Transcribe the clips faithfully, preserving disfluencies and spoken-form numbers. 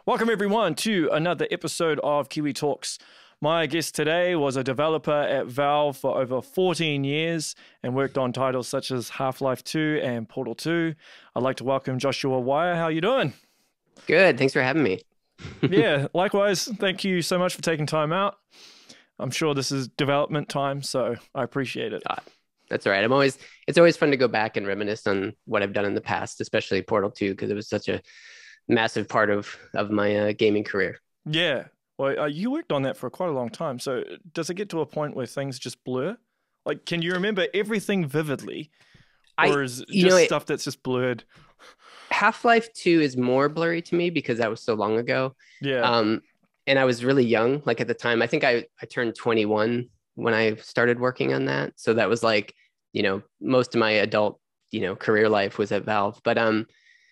Welcome everyone to another episode of Kiwi Talks. My guest today was a developer at Valve for over fourteen years and worked on titles such as Half-Life two and Portal two. I'd like to welcome Joshua Wire. How are you doing? Good. Thanks for having me. Yeah, likewise. Thank you so much for taking time out. I'm sure this is development time, so I appreciate it. Uh, that's all right. I'm always, it's always fun to go back and reminisce on what I've done in the past, especially Portal two, because it was such a massive part of, of my uh, gaming career. Yeah. Well, uh, you worked on that for quite a long time. So does it get to a point where things just blur? Like, can you remember everything vividly? Or I, is it you just know, it, stuff that's just blurred? Half-Life two is more blurry to me because that was so long ago. Yeah. Um, and I was really young, like at the time. I think I, I turned twenty-one when I started working on that. So that was like, you know, most of my adult, you know, career life was at Valve. But um,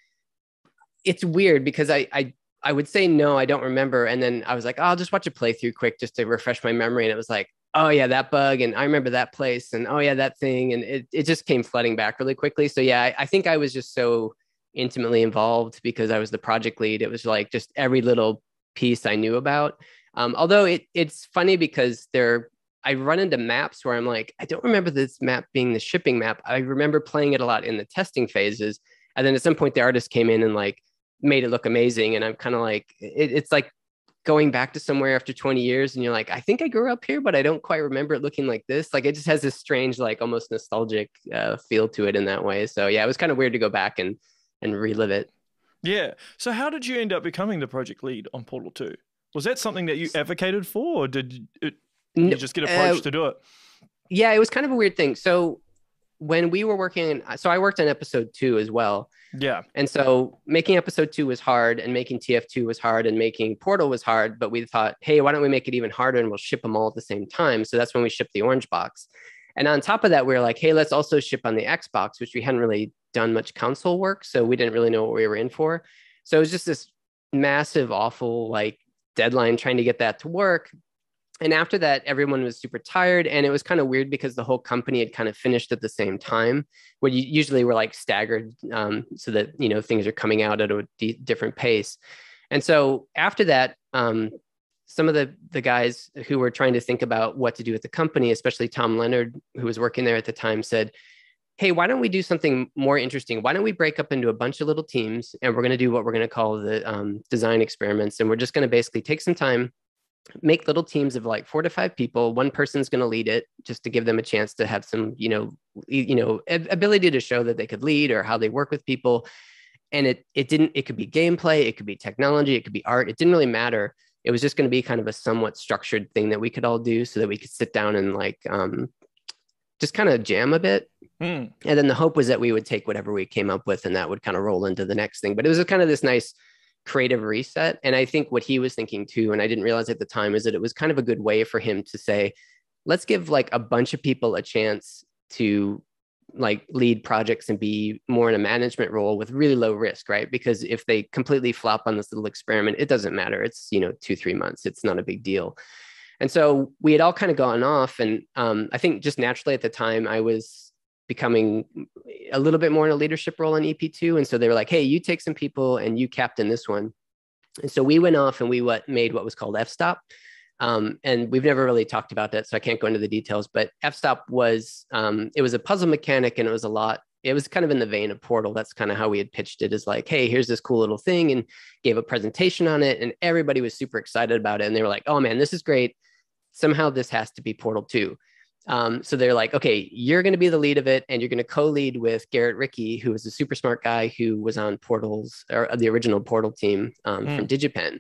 it's weird because I, I I would say, no, I don't remember. And then I was like, oh, I'll just watch a playthrough quick just to refresh my memory. And it was like, oh yeah, that bug. And I remember that place. And oh yeah, that thing. And it, it just came flooding back really quickly. So yeah, I, I think I was just so intimately involved because I was the project lead. It was like just every little piece I knew about. Um, although it it's funny because there, I run into maps where I'm like, I don't remember this map being the shipping map. I remember playing it a lot in the testing phases. And then at some point the artist came in and like, made it look amazing. And I'm kind of like, it, it's like going back to somewhere after twenty years and you're like, I think I grew up here, but I don't quite remember it looking like this. Like it just has this strange, like almost nostalgic uh, feel to it in that way. So yeah, it was kind of weird to go back and, and relive it. Yeah. So how did you end up becoming the project lead on Portal two? Was that something that you advocated for or did it, you just get approached uh, to do it? Yeah, it was kind of a weird thing. So when we were working, so I worked on episode two as well. Yeah. And so making episode two was hard and making T F two was hard and making Portal was hard. But we thought, hey, why don't we make it even harder and we'll ship them all at the same time? So that's when we shipped the orange box. And on top of that, we were like, hey, let's also ship on the Xbox, which we hadn't really done much console work. So we didn't really know what we were in for. So it was just this massive, awful like deadline trying to get that to work. And after that, everyone was super tired. And it was kind of weird because the whole company had kind of finished at the same time, where you usually were like staggered um, so that, you know, things are coming out at a d- different pace. And so after that, um, some of the, the guys who were trying to think about what to do with the company, especially Tom Leonard, who was working there at the time, said, hey, why don't we do something more interesting? Why don't we break up into a bunch of little teams and we're going to do what we're going to call the um, design experiments. And we're just going to basically take some time, make little teams of like four to five people. One person's going to lead it just to give them a chance to have some, you know, you know, ability to show that they could lead or how they work with people. And it, it didn't, it could be gameplay, it could be technology, it could be art. It didn't really matter. It was just going to be kind of a somewhat structured thing that we could all do so that we could sit down and like, um, just kind of jam a bit. Mm. And then the hope was that we would take whatever we came up with and that would kind of roll into the next thing. But it was a kind of this nice creative reset. And I think what he was thinking too, and I didn't realize at the time, is that it was kind of a good way for him to say, let's give like a bunch of people a chance to like lead projects and be more in a management role with really low risk, right? Because if they completely flop on this little experiment, it doesn't matter. It's, you know, two, three months. It's not a big deal. And so we had all kind of gone off. And um, I think just naturally at the time, I was becoming a little bit more in a leadership role in E P two. And so they were like, hey, you take some people and you captain this one. And so we went off and we what made what was called F-Stop. Um, and we've never really talked about that, so I can't go into the details, but F-Stop was, um, it was a puzzle mechanic and it was a lot, it was kind of in the vein of Portal. That's kind of how we had pitched it, is like, hey, here's this cool little thing, and gave a presentation on it. And everybody was super excited about it. And they were like, oh man, this is great. Somehow this has to be Portal two. Um, so they're like, okay, you're going to be the lead of it, and you're going to co-lead with Garrett Ricky, who was a super smart guy who was on Portals, or the original Portal team um, mm. from DigiPen.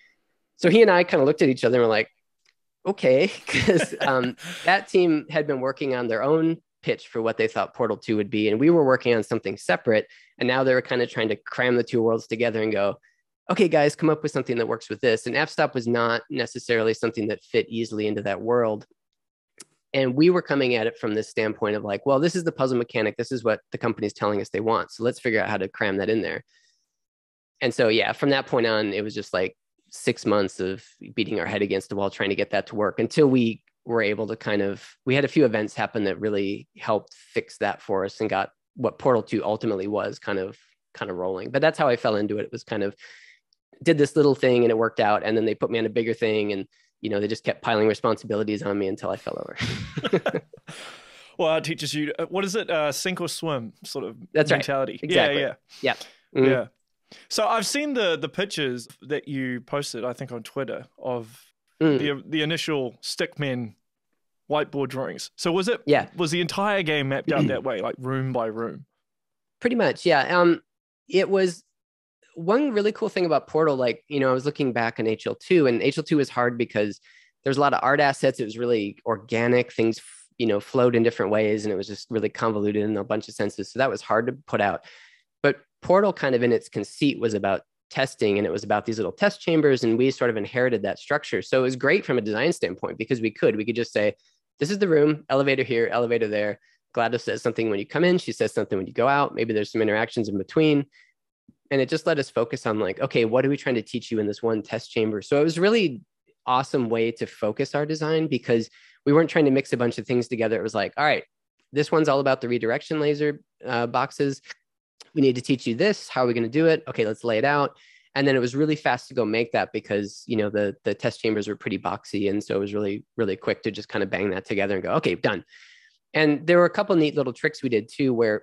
So he and I kind of looked at each other and were like, okay, because um, that team had been working on their own pitch for what they thought Portal two would be, and we were working on something separate. And now they were kind of trying to cram the two worlds together and go, okay, guys, come up with something that works with this. And F-Stop was not necessarily something that fit easily into that world. And we were coming at it from this standpoint of like, well, this is the puzzle mechanic. This is what the company's telling us they want. So let's figure out how to cram that in there. And so, yeah, from that point on, it was just like six months of beating our head against the wall, trying to get that to work until we were able to kind of, we had a few events happen that really helped fix that for us and got what Portal two ultimately was kind of, kind of rolling. But that's how I fell into it. It was kind of did this little thing and it worked out. And then they put me on a bigger thing, and, you know, they just kept piling responsibilities on me until I fell over. Well, it teaches you, what is it? Uh, sink or swim sort of That's mentality. Right. Exactly. Yeah. Yeah. Yeah. Mm-hmm. Yeah. So I've seen the the pictures that you posted, I think, on Twitter of mm. the the initial Stickmen whiteboard drawings. So was it? Yeah. Was the entire game mapped out that way, like room by room? Pretty much. Yeah. Um, it was one really cool thing about Portal. Like, you know, I was looking back on H L two, and H L two was hard because there's a lot of art assets. It was really organic. Things, you know, flowed in different ways, and it was just really convoluted in a bunch of senses. So that was hard to put out. But Portal, kind of in its conceit, was about testing, and it was about these little test chambers, and we sort of inherited that structure. So it was great from a design standpoint because we could, we could just say, this is the room, elevator here, elevator there. GLaDOS says something when you come in. She says something when you go out. Maybe there's some interactions in between. And it just let us focus on like, okay, what are we trying to teach you in this one test chamber? So it was really awesome way to focus our design because we weren't trying to mix a bunch of things together. It was like, all right, this one's all about the redirection laser uh, boxes. We need to teach you this. How are we going to do it? Okay, let's lay it out. And then it was really fast to go make that because, you know, the, the test chambers were pretty boxy. And so it was really, really quick to just kind of bang that together and go, okay, done. And there were a couple of neat little tricks we did too, where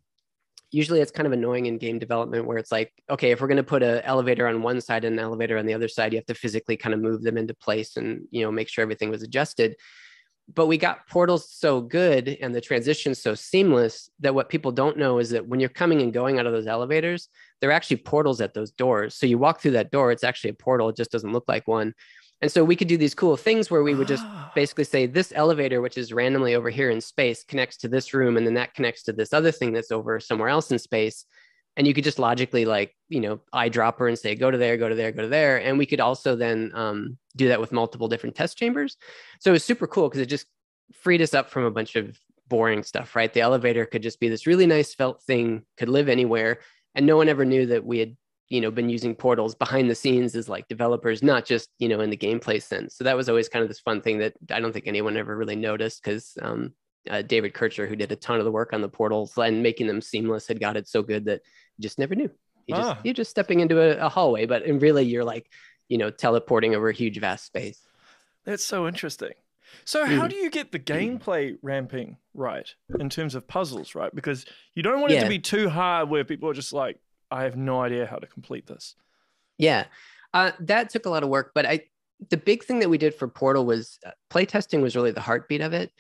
usually it's kind of annoying in game development where it's like, okay, if we're going to put an elevator on one side and an elevator on the other side, you have to physically kind of move them into place and, you know, make sure everything was adjusted. But we got portals so good and the transition so seamless that what people don't know is that when you're coming and going out of those elevators, there are actually portals at those doors. So you walk through that door, it's actually a portal. It just doesn't look like one. And so we could do these cool things where we would just basically say this elevator, which is randomly over here in space, connects to this room. And then that connects to this other thing that's over somewhere else in space. And you could just logically like, you know, eyedropper and say, go to there, go to there, go to there. And we could also then um, do that with multiple different test chambers. So it was super cool because it just freed us up from a bunch of boring stuff, right? The elevator could just be this really nice felt thing, could live anywhere. And no one ever knew that we had, you know, been using portals behind the scenes as like developers, not just, you know, in the gameplay sense. So that was always kind of this fun thing that I don't think anyone ever really noticed because um, uh, David Kircher, who did a ton of the work on the portals and making them seamless, had got it so good that you just never knew. You just, ah. You're just stepping into a, a hallway, but in really you're like, you know, teleporting over a huge, vast space. That's so interesting. So how mm. do you get the gameplay ramping right in terms of puzzles, right? Because you don't want it yeah. to be too hard where people are just like, I have no idea how to complete this. Yeah, uh, that took a lot of work. But I, the big thing that we did for Portal was uh, playtesting was really the heartbeat of it.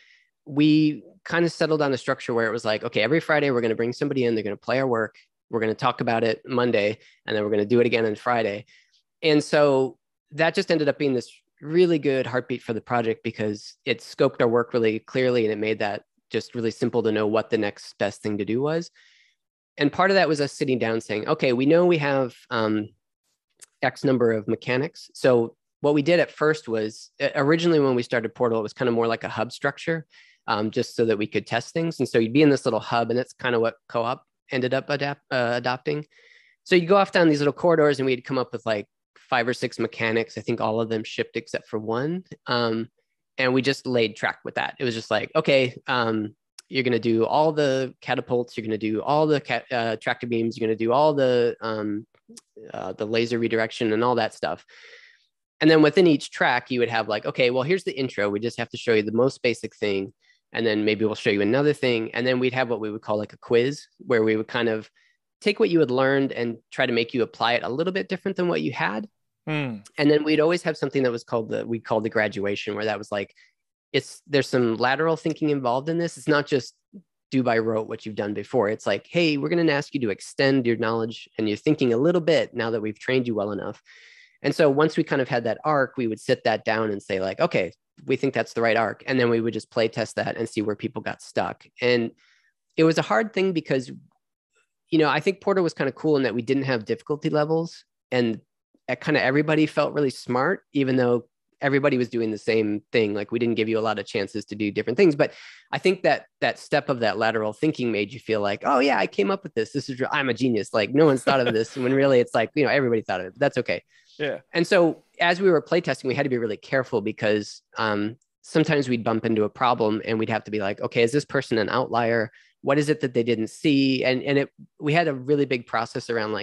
We kind of settled on a structure where it was like, okay, every Friday we're going to bring somebody in, they're going to play our work. We're going to talk about it Monday, and then we're going to do it again on Friday. And so that just ended up being this really good heartbeat for the project because it scoped our work really clearly and it made that just really simple to know what the next best thing to do was. And part of that was us sitting down saying, okay, we know we have um, X number of mechanics. So what we did at first was originally when we started Portal, it was kind of more like a hub structure, um, just so that we could test things. And so you'd be in this little hub, and that's kind of what Co-op ended up adapt, uh, adopting. So you go off down these little corridors, and we'd come up with like five or six mechanics. I think all of them shipped except for one. Um, and we just laid track with that. It was just like, okay, um, you're going to do all the catapults. You're going to do all the cat, uh, tractor beams. You're going to do all the um, uh, the laser redirection and all that stuff. And then within each track, you would have like, okay, well, here's the intro. We just have to show you the most basic thing. And then maybe we'll show you another thing. And then we'd have what we would call like a quiz where we would kind of take what you had learned and try to make you apply it a little bit different than what you had. Mm. And then we'd always have something that was called the, we called the graduation, where that was like, it's, there's some lateral thinking involved in this. It's not just do by rote what you've done before. It's like, hey, we're going to ask you to extend your knowledge and your thinking a little bit now that we've trained you well enough. And so once we kind of had that arc, we would sit that down and say like, okay, we think that's the right arc. And then we would just play test that and see where people got stuck. And it was a hard thing because, you know, I think Portal was kind of cool in that we didn't have difficulty levels, and kind of everybody felt really smart, even though everybody was doing the same thing. Like we didn't give you a lot of chances to do different things. But I think that that step of that lateral thinking made you feel like, oh yeah, I came up with this. This is, I'm a genius. Like no one's thought of this. When really it's like, you know, everybody thought of it, but that's okay. Yeah. And so as we were playtesting, we had to be really careful because um, sometimes we'd bump into a problem and we'd have to be like, okay, is this person an outlier? What is it that they didn't see? And, and it, we had a really big process around like,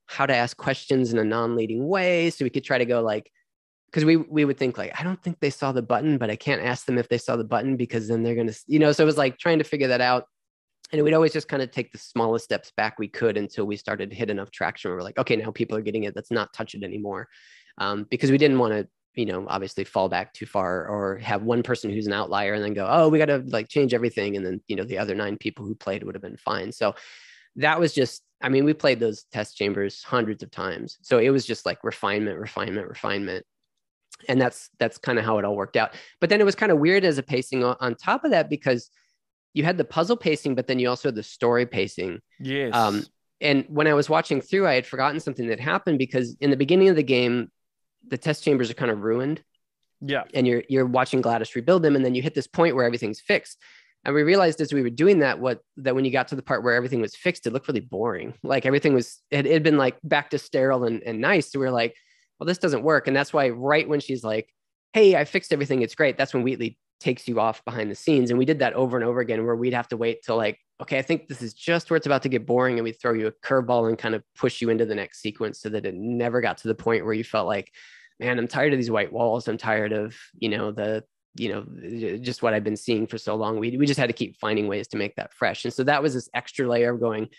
how to ask questions in a non-leading way. So we could try to go like, because we we would think like, I don't think they saw the button, but I can't ask them if they saw the button because then they're going to, you know, so it was like trying to figure that out. And we'd always just kind of take the smallest steps back we could until we started to hit enough traction where we're like, okay, now people are getting it. Let's not touch it anymore. Um, because we didn't want to, you know, obviously fall back too far or have one person who's an outlier and then go, oh, we got to like change everything. And then, you know, the other nine people who played would have been fine. So that was just, I mean, we played those test chambers hundreds of times. So it was just like refinement, refinement, refinement. And that's, that's kind of how it all worked out. But then it was kind of weird as a pacing on top of that, because you had the puzzle pacing, but then you also had the story pacing. Yes. Um, and when I was watching through, I had forgotten something that happened because in the beginning of the game, the test chambers are kind of ruined. Yeah. And you're, you're watching GLaDOS rebuild them. And then you hit this point where everything's fixed. And we realized as we were doing that, what, that when you got to the part where everything was fixed, it looked really boring. Like everything was, it had been like back to sterile and, and nice. So we were like, well, this doesn't work. And that's why right when she's like, hey, I fixed everything, it's great. That's when Wheatley takes you off behind the scenes. And we did that over and over again, where we'd have to wait till like, okay, I think this is just where it's about to get boring. And we'd throw you a curveball and kind of push you into the next sequence so that it never got to the point where you felt like, man, I'm tired of these white walls. I'm tired of, you know, the, you know, just what I've been seeing for so long. We, we just had to keep finding ways to make that fresh. And so that was this extra layer of going,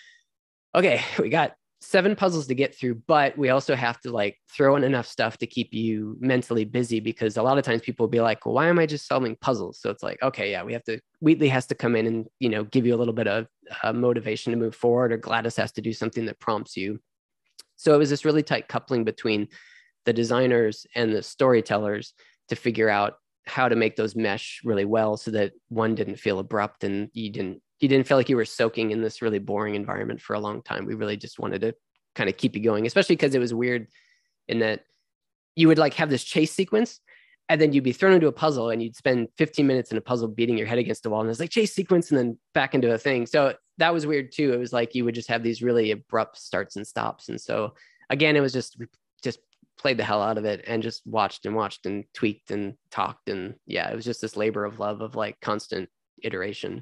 okay, we got seven puzzles to get through, but we also have to like throw in enough stuff to keep you mentally busy, because a lot of times people will be like, well, why am I just solving puzzles? So it's like, okay, yeah, we have to, Wheatley has to come in and, you know, give you a little bit of uh, motivation to move forward, or GLaDOS has to do something that prompts you. So it was this really tight coupling between the designers and the storytellers to figure out how to make those mesh really well so that one didn't feel abrupt and you didn't you didn't feel like you were soaking in this really boring environment for a long time. We really just wanted to kind of keep you going, especially because it was weird in that you would like have this chase sequence and then you'd be thrown into a puzzle and you'd spend fifteen minutes in a puzzle beating your head against the wall. And it's like chase sequence and then back into a thing. So that was weird too. It was like you would just have these really abrupt starts and stops. And so again, it was just, we just played the hell out of it and just watched and watched and tweaked and talked. And yeah, it was just this labor of love of like constant iteration.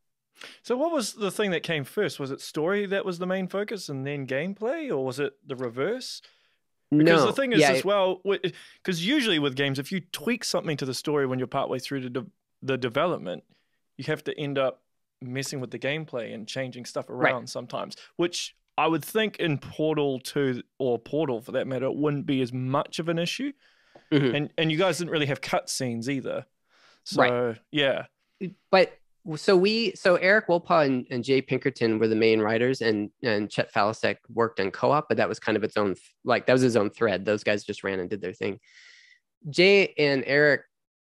So what was the thing that came first? Was it story that was the main focus and then gameplay, or was it the reverse? Because no, the thing is yeah, as well, because usually with games, if you tweak something to the story when you're partway through the, de the development, you have to end up messing with the gameplay and changing stuff around right. sometimes, which I would think in Portal two or Portal for that matter, it wouldn't be as much of an issue. Mm-hmm. And and you guys didn't really have cutscenes either. So, right. yeah. But so we, so Eric Wolpaw and, and Jay Pinkerton were the main writers, and, and Chet Falasek worked on co-op, but that was kind of its own, like that was his own thread. Those guys just ran and did their thing. Jay and Eric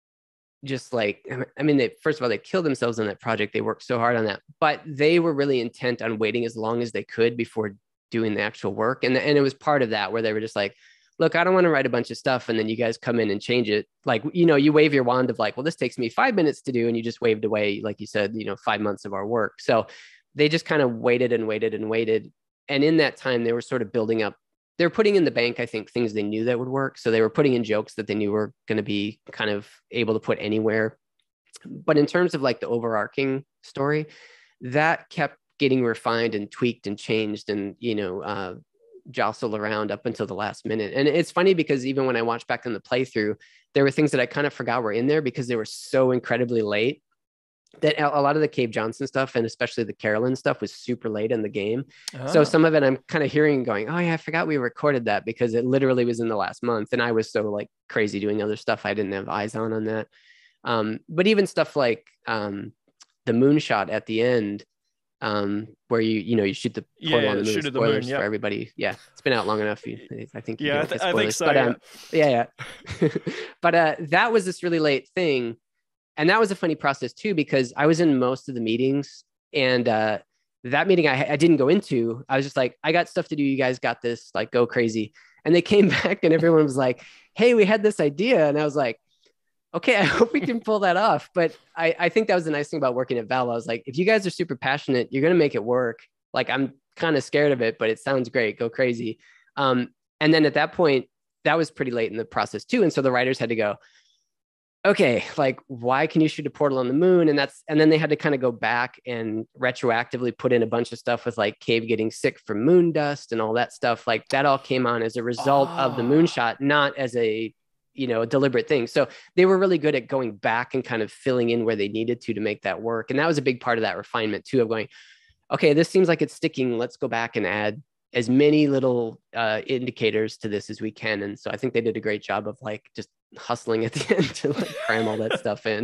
just like, I mean, they, first of all, they killed themselves on that project. They worked so hard on that, but they were really intent on waiting as long as they could before doing the actual work. And, and it was part of that where they were just like, look, I don't want to write a bunch of stuff and then you guys come in and change it. Like, you know, you wave your wand of like, well, this takes me five minutes to do. And you just waved away, like you said, you know, five months of our work. So they just kind of waited and waited and waited. And in that time, they were sort of building up, they were putting in the bank, I think, things they knew that would work. So they were putting in jokes that they knew were going to be kind of able to put anywhere. But in terms of like the overarching story, that kept getting refined and tweaked and changed and, you know, uh, jostle around up until the last minute. And it's funny because even when I watched back on the playthrough, there were things that I kind of forgot were in there because they were so incredibly late that a lot of the Cave Johnson stuff and especially the Carolyn stuff was super late in the game. Oh. So some of it I'm kind of hearing and going, oh yeah, I forgot we recorded that because it literally was in the last month. And I was so like crazy doing other stuff. I didn't have eyes on on that. Um, but even stuff like um, the moonshot at the end, um where you you know you shoot the portal yeah, on the moon. Shoot Spoilers the moon, yeah. for everybody. Yeah, it's been out long enough. You, I think you yeah, don't I, th- get I think so. But yeah, um, yeah, yeah. But uh, that was this really late thing, and that was a funny process too because I was in most of the meetings, and uh, that meeting I, I didn't go into. I was just like, I got stuff to do. You guys got this. Like, go crazy. And they came back, and everyone was like, "Hey, we had this idea," and I was like, okay, I hope we can pull that off. But I, I think that was the nice thing about working at Valve. I was like, if you guys are super passionate, you're going to make it work. Like, I'm kind of scared of it, but it sounds great. Go crazy. Um, and then at that point, that was pretty late in the process too. And so the writers had to go, okay, like why can you shoot a portal on the moon? And that's and then they had to kind of go back and retroactively put in a bunch of stuff with like Cave getting sick from moon dust and all that stuff. Like that all came on as a result of the Oh, moonshot, not as a you know a deliberate thing. So they were really good at going back and kind of filling in where they needed to to make that work. And that was a big part of that refinement too, of going, okay, this seems like it's sticking. Let's go back and add as many little uh, indicators to this as we can. And so I think they did a great job of like just hustling at the end to like cram all that stuff in.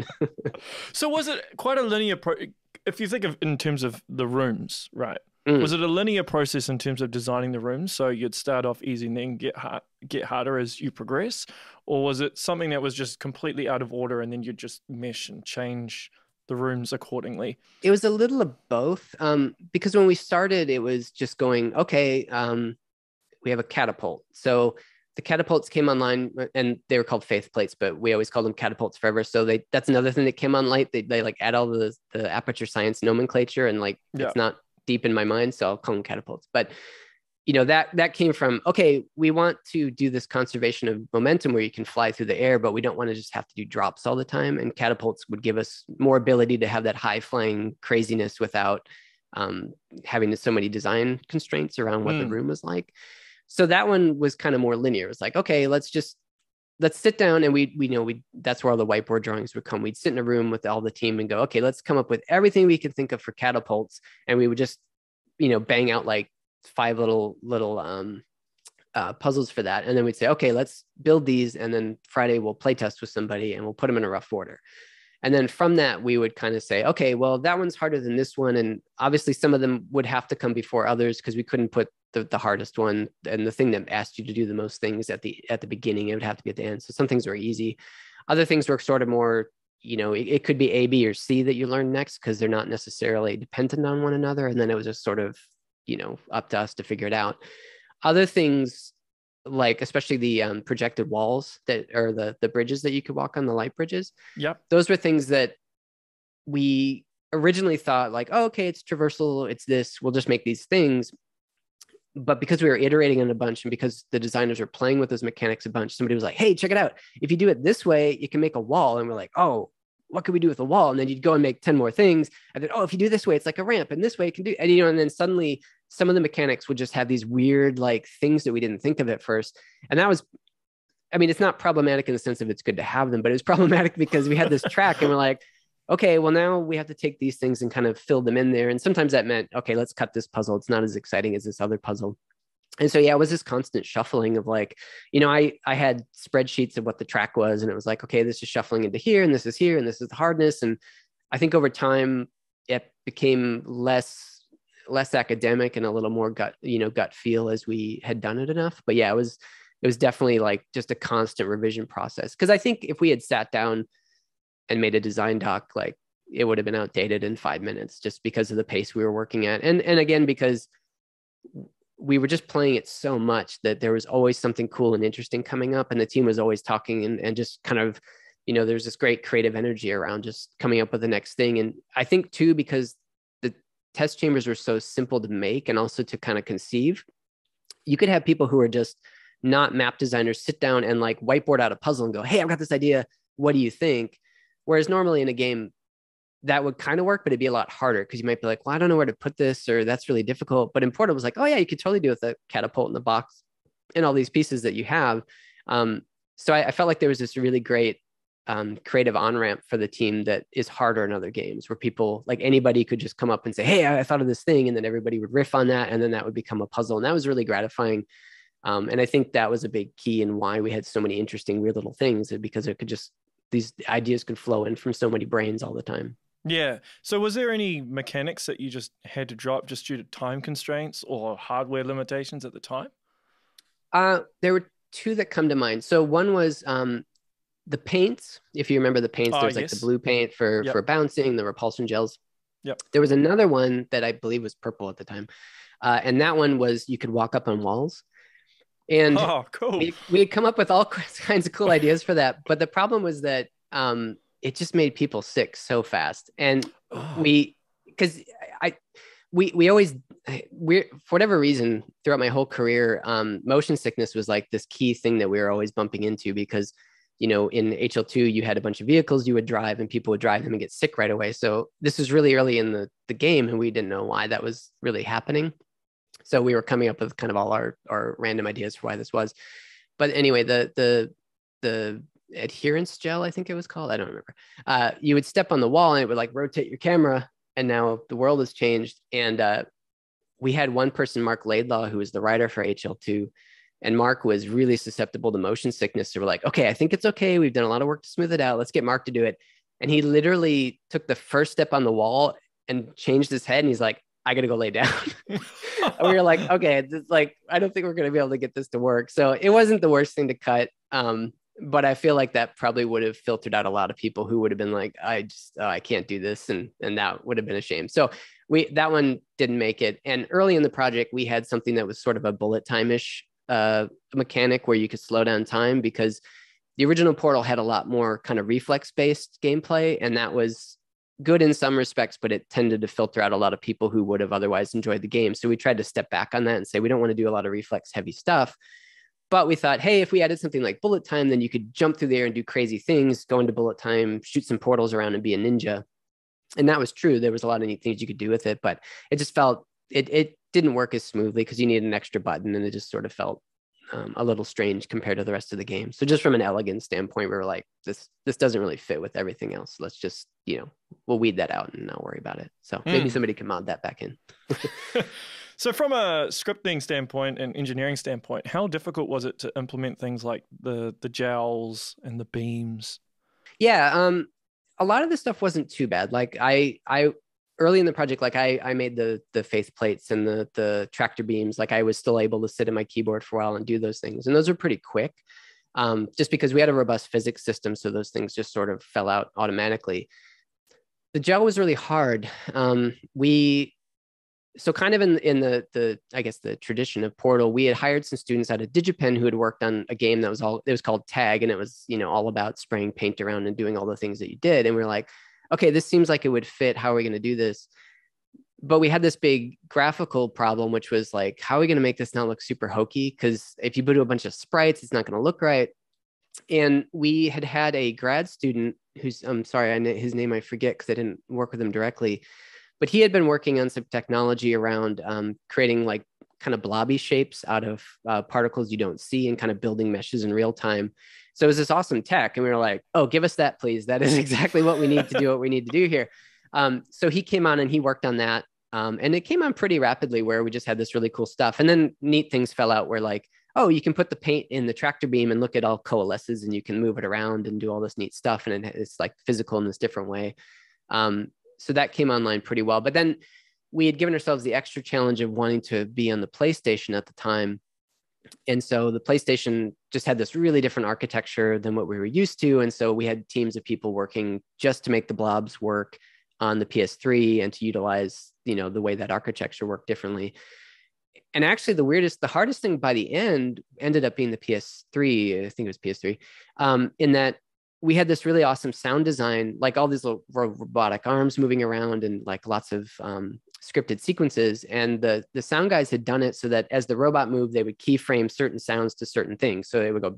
so was it quite a linear pro- if you think of in terms of the rooms, right? Mm. Was it a linear process in terms of designing the rooms? So you'd start off easy and then get hard, get harder as you progress, or was it something that was just completely out of order and then you'd just mesh and change the rooms accordingly? It was a little of both, um, because when we started, it was just going, okay, um, we have a catapult. So the catapults came online and they were called faith plates, but we always called them catapults forever. So they that's another thing that came on light. They, they like add all the, the aperture science nomenclature and like Yeah. it's not deep in my mind. So I'll call them catapults. But you know, that that came from, okay, we want to do this conservation of momentum where you can fly through the air, but we don't want to just have to do drops all the time. And catapults would give us more ability to have that high flying craziness without um, having so many design constraints around what mm. the room was like. So that one was kind of more linear. It was like, okay, let's just, let's sit down and we, we know we, that's where all the whiteboard drawings would come. We'd sit in a room with all the team and go, okay, let's come up with everything we can think of for catapults. And we would just, you know, bang out like five little, little um, uh, puzzles for that. And then we'd say, okay, let's build these. And then Friday we'll play test with somebody and we'll put them in a rough order. And then from that, we would kind of say, okay, well, that one's harder than this one. And obviously some of them would have to come before others because we couldn't put the, the hardest one and the thing that asked you to do the most things at the at the beginning. It would have to be at the end. So some things were easy. Other things were sort of more, you know, it, it could be A, B, or C that you learn next because they're not necessarily dependent on one another. And then it was just sort of, you know, up to us to figure it out. Other things, like especially the um, projected walls that are the the bridges that you could walk on, the light bridges. Yep. Those were things that we originally thought like, oh, okay, it's traversal, it's this, we'll just make these things. But because we were iterating on a bunch and because the designers were playing with those mechanics a bunch, somebody was like, hey, check it out. If you do it this way, you can make a wall. And we're like, oh, what could we do with a wall? And then you'd go and make ten more things. And then, oh, if you do this way, it's like a ramp. And this way you can do, and you know, and then suddenly some of the mechanics would just have these weird like things that we didn't think of at first. And that was, I mean, it's not problematic in the sense of it's good to have them, but it was problematic because we had this track and we're like, okay, well now we have to take these things and kind of fill them in there. And sometimes that meant, okay, let's cut this puzzle. It's not as exciting as this other puzzle. And so, yeah, it was this constant shuffling of like, you know, I, I had spreadsheets of what the track was and it was like, okay, this is shuffling into here and this is here and this is the hardness. And I think over time it became less, less academic and a little more gut, you know, gut feel as we had done it enough. But yeah, it was, it was definitely like just a constant revision process. Cause I think if we had sat down and made a design doc, like it would have been outdated in five minutes just because of the pace we were working at. And, and again, because we were just playing it so much that there was always something cool and interesting coming up. And the team was always talking and, and just kind of, you know, there's this great creative energy around just coming up with the next thing. And I think too, because the test chambers were so simple to make and also to kind of conceive, you could have people who are just not map designers sit down and like whiteboard out a puzzle and go, hey, I've got this idea. What do you think? Whereas normally in a game, that would kind of work, but it'd be a lot harder because you might be like, well, I don't know where to put this, or that's really difficult. But in Portal, it was like, oh yeah, you could totally do it with a catapult in the box and all these pieces that you have. Um, so I, I felt like there was this really great um, creative on-ramp for the team that is harder in other games where people, like anybody could just come up and say, hey, I, I thought of this thing. And then everybody would riff on that. And then that would become a puzzle. And that was really gratifying. Um, and I think that was a big key in why we had so many interesting, weird little things, because it could just, these ideas could flow in from so many brains all the time. Yeah. So was there any mechanics that you just had to drop just due to time constraints or hardware limitations at the time? Uh, there were two that come to mind. So one was um, the paints. If you remember the paints, uh, there's yes. like the blue paint for, yep. for bouncing, the repulsion gels. Yep. There was another one that I believe was purple at the time. Uh, and that one was you could walk up on walls. And oh, cool. we, we had come up with all kinds of cool ideas for that. But the problem was that um, it just made people sick so fast. And oh. we, because I, we, we always, we for whatever reason, throughout my whole career, um, motion sickness was like this key thing that we were always bumping into because you know, in H L two, you had a bunch of vehicles you would drive and people would drive them and get sick right away. So this was really early in the, the game and we didn't know why that was really happening. So we were coming up with kind of all our, our random ideas for why this was. But anyway, the, the, the adherence gel, I think it was called, I don't remember. Uh, you would step on the wall and it would like rotate your camera, and now the world has changed. And uh, we had one person, Mark Laidlaw, who was the writer for H L two. And Mark was really susceptible to motion sickness. So we're like, okay, I think it's okay. We've done a lot of work to smooth it out. Let's get Mark to do it. And he literally took the first step on the wall and changed his head. And he's like, I got to go lay down. And we were like, okay, it's like, I don't think we're going to be able to get this to work. So it wasn't the worst thing to cut. Um, but I feel like that probably would have filtered out a lot of people who would have been like, I just, oh, I can't do this. And, and that would have been a shame. So we, that one didn't make it. And early in the project, we had something that was sort of a bullet time-ish uh, mechanic where you could slow down time, because the original Portal had a lot more kind of reflex based gameplay. And that was good in some respects, but it tended to filter out a lot of people who would have otherwise enjoyed the game. So we tried to step back on that and say, we don't want to do a lot of reflex heavy stuff. But we thought, hey, if we added something like bullet time, then you could jump through the air and do crazy things, go into bullet time, shoot some portals around and be a ninja. And that was true. There was a lot of neat things you could do with it, but it just felt, it, it didn't work as smoothly because you needed an extra button, and it just sort of felt um, a little strange compared to the rest of the game. So just from an elegance standpoint, we were like, this, this doesn't really fit with everything else. Let's just, you know, we'll weed that out and not worry about it. So mm. maybe somebody can mod that back in. So from a scripting standpoint and engineering standpoint, how difficult was it to implement things like the the gels and the beams? Yeah, um, a lot of this stuff wasn't too bad. Like I, I early in the project, like I, I made the the faith plates and the the tractor beams. Like I was still able to sit at my keyboard for a while and do those things, and those were pretty quick, um, just because we had a robust physics system. So those things just sort of fell out automatically. The gel was really hard. Um, we So kind of in, in the, the, I guess the tradition of Portal, we had hired some students out of DigiPen who had worked on a game that was all, it was called Tag. And it was, you know, all about spraying paint around and doing all the things that you did. And we we're like, okay, this seems like it would fit. How are we going to do this? But we had this big graphical problem, which was like, how are we going to make this not look super hokey? Because if you put a bunch of sprites, it's not going to look right. And we had had a grad student who's, I'm sorry, I, his name I forget because I didn't work with him directly. But he had been working on some technology around um, creating like kind of blobby shapes out of uh, particles you don't see and kind of building meshes in real time. So it was this awesome tech. And we were like, oh, give us that, please. That is exactly what we need to do, what we need to do here. Um, so he came on and he worked on that. Um, and it came on pretty rapidly where we just had this really cool stuff. And then neat things fell out where like, oh, you can put the paint in the tractor beam and look, at all coalesces and you can move it around and do all this neat stuff. And it's like physical in this different way. Um, So that came online pretty well. But then we had given ourselves the extra challenge of wanting to be on the PlayStation at the time. And so the PlayStation just had this really different architecture than what we were used to. And so we had teams of people working just to make the blobs work on the P S three and to utilize, you know, the way that architecture worked differently. And actually the weirdest, the hardest thing by the end ended up being the P S three, I think it was P S three, um, in that we had this really awesome sound design, like all these little robotic arms moving around and like lots of um, scripted sequences. And the, the sound guys had done it so that as the robot moved, they would keyframe certain sounds to certain things. So it would go,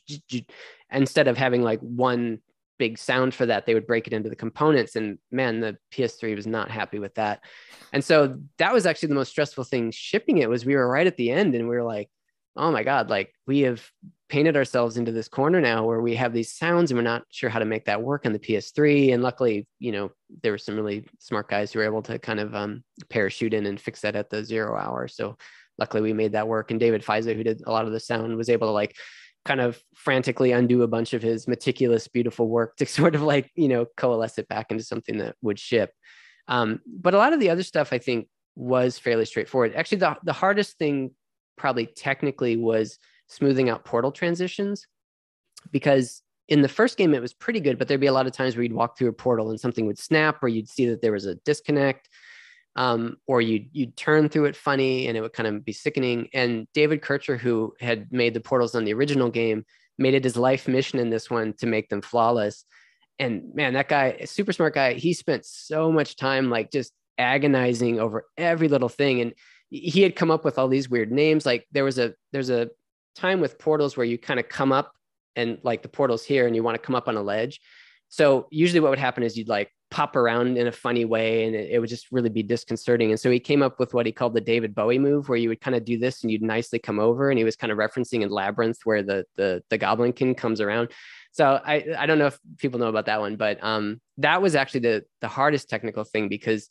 instead of having like one big sound for that, they would break it into the components. And man, the P S three was not happy with that. And so that was actually the most stressful thing shipping it, was we were right at the end and we were like, oh my God, like we have painted ourselves into this corner now where we have these sounds and we're not sure how to make that work on the P S three. And luckily, you know, there were some really smart guys who were able to kind of um, parachute in and fix that at the zero hour. So luckily we made that work. And David Faiza, who did a lot of the sound, was able to like kind of frantically undo a bunch of his meticulous, beautiful work to sort of like, you know, coalesce it back into something that would ship. Um, but a lot of the other stuff I think was fairly straightforward. Actually, the, the hardest thing probably technically was smoothing out portal transitions, because in the first game it was pretty good, but there'd be a lot of times where you'd walk through a portal and something would snap, or you'd see that there was a disconnect, um, or you'd, you'd turn through it funny and it would kind of be sickening. And David Kircher, who had made the portals on the original game, made it his life mission in this one to make them flawless. And man, that guy, a super smart guy, he spent so much time like just agonizing over every little thing. And he had come up with all these weird names. Like there was a, there's a time with portals where you kind of come up and like the portal's here and you want to come up on a ledge. So usually what would happen is you'd like pop around in a funny way and it, it would just really be disconcerting. And so he came up with what he called the David Bowie move, where you would kind of do this and you'd nicely come over. And he was kind of referencing in Labyrinth where the the the Goblinkin comes around. So I I don't know if people know about that one, but um that was actually the the hardest technical thing because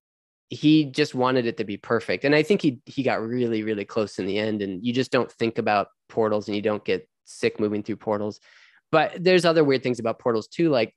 he just wanted it to be perfect. And I think he he got really, really close in the end. And you just don't think about portals and you don't get sick moving through portals. But there's other weird things about portals too. Like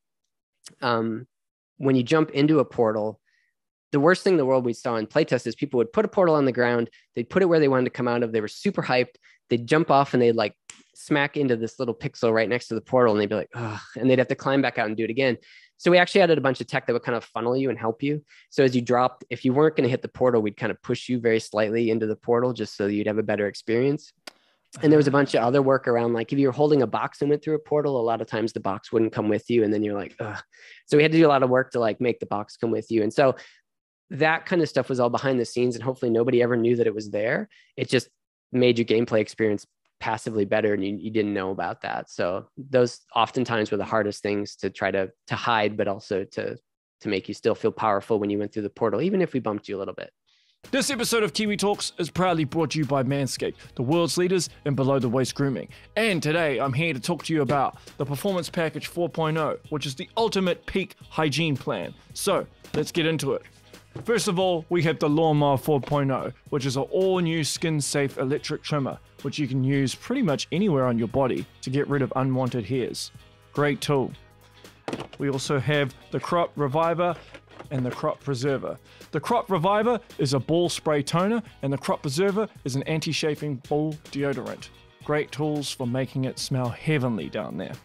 um, when you jump into a portal, the worst thing in the world we saw in playtest is people would put a portal on the ground. They'd put it where they wanted to come out of. They were super hyped. They'd jump off and they'd like smack into this little pixel right next to the portal. And they'd be like, ugh, and they'd have to climb back out and do it again. So we actually added a bunch of tech that would kind of funnel you and help you. So as you dropped, if you weren't going to hit the portal, we'd kind of push you very slightly into the portal just so you'd have a better experience. And there was a bunch of other work around, like if you were holding a box and went through a portal, a lot of times the box wouldn't come with you. And then you're like, ugh. So we had to do a lot of work to like make the box come with you. And so that kind of stuff was all behind the scenes and hopefully nobody ever knew that it was there. It just made your gameplay experience passively better and you, you didn't know about that. So those oftentimes were the hardest things to try to, to hide, but also to, to make you still feel powerful when you went through the portal, even if we bumped you a little bit. This episode of Kiwi Talks is proudly brought to you by Manscaped, the world's leaders in below-the-waist grooming. And today, I'm here to talk to you about the Performance Package four point oh, which is the ultimate peak hygiene plan. So, let's get into it. First of all, we have the Lawnmower four point oh, which is an all-new skin-safe electric trimmer, which you can use pretty much anywhere on your body to get rid of unwanted hairs. Great tool. We also have the Crop Reviver and the Crop Preserver. The Crop Reviver is a ball spray toner and the Crop Preserver is an anti-chafing ball deodorant. Great tools for making it smell heavenly down there.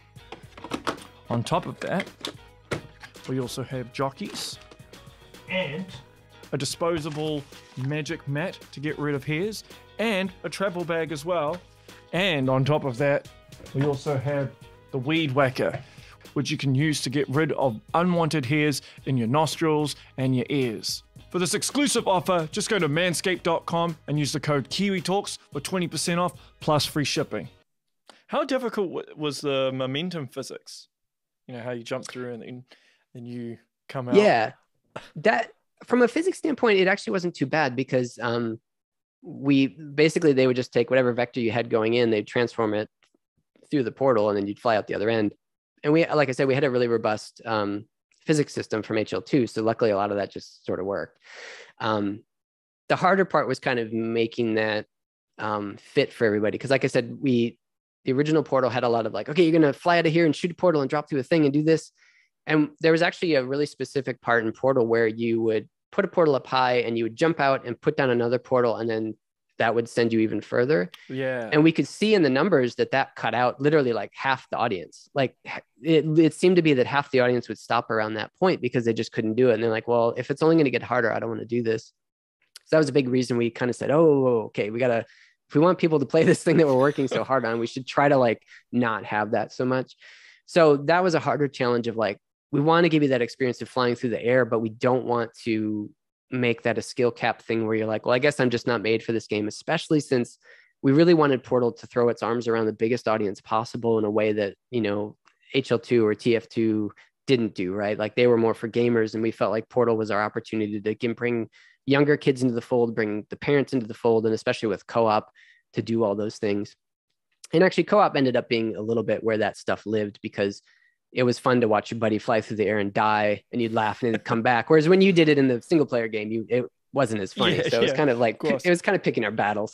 On top of that, we also have jockeys and a disposable magic mat to get rid of hairs and a travel bag as well. And on top of that, we also have the Weed Whacker, which you can use to get rid of unwanted hairs in your nostrils and your ears. For this exclusive offer, just go to manscaped dot com and use the code KiwiTalks for twenty percent off plus free shipping. How difficult w- was the momentum physics? You know, how you jump through and then, then you come out. Yeah, that from a physics standpoint, it actually wasn't too bad because um, we basically, they would just take whatever vector you had going in, they'd transform it through the portal and then you'd fly out the other end. And we, like I said, we had a really robust um, physics system from H L two. So luckily a lot of that just sort of worked. Um, the harder part was kind of making that um, fit for everybody. Cause like I said, we, the original portal had a lot of like, okay, you're going to fly out of here and shoot a portal and drop through a thing and do this. And there was actually a really specific part in Portal where you would put a portal up high and you would jump out and put down another portal and then that would send you even further. Yeah. And we could see in the numbers that that cut out literally like half the audience. Like it, it seemed to be that half the audience would stop around that point because they just couldn't do it. And they're like, well, if it's only going to get harder, I don't want to do this. So that was a big reason we kind of said, oh, okay, we got to, if we want people to play this thing that we're working so hard on, we should try to like not have that so much. So that was a harder challenge of like, we want to give you that experience of flying through the air, but we don't want to make that a skill cap thing where you're like, well, I guess I'm just not made for this game, especially since we really wanted Portal to throw its arms around the biggest audience possible in a way that, you know, H L two or T F two didn't do, right? Like they were more for gamers. And we felt like Portal was our opportunity to again, bring younger kids into the fold, bring the parents into the fold, and especially with co-op to do all those things. And actually co-op ended up being a little bit where that stuff lived because it was fun to watch your buddy fly through the air and die and you'd laugh and it'd come back. Whereas when you did it in the single player game, you, it wasn't as funny. Yeah, so it was yeah, kind of like, of it was kind of picking our battles.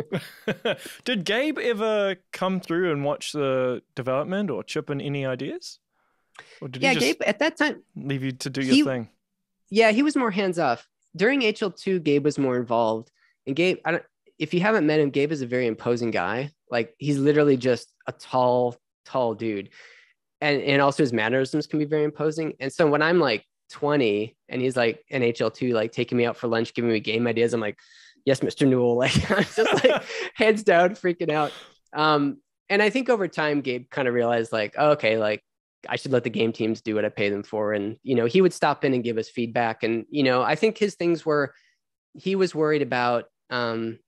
Did Gabe ever come through and watch the development or chip in any ideas? Or did yeah, he just Gabe at that time, leave you to do he, your thing? Yeah, he was more hands off. During H L two, Gabe was more involved. And Gabe, I don't, if you haven't met him, Gabe is a very imposing guy. Like he's literally just a tall, tall dude. And, and also his mannerisms can be very imposing. And so when I'm like twenty and he's like in H L two, like taking me out for lunch, giving me game ideas, I'm like, yes, Mister Newell. Like I'm just like heads down, freaking out. Um, and I think over time, Gabe kind of realized like, oh, okay, like I should let the game teams do what I pay them for. And, you know, he would stop in and give us feedback. And, you know, I think his things were, he was worried about, um,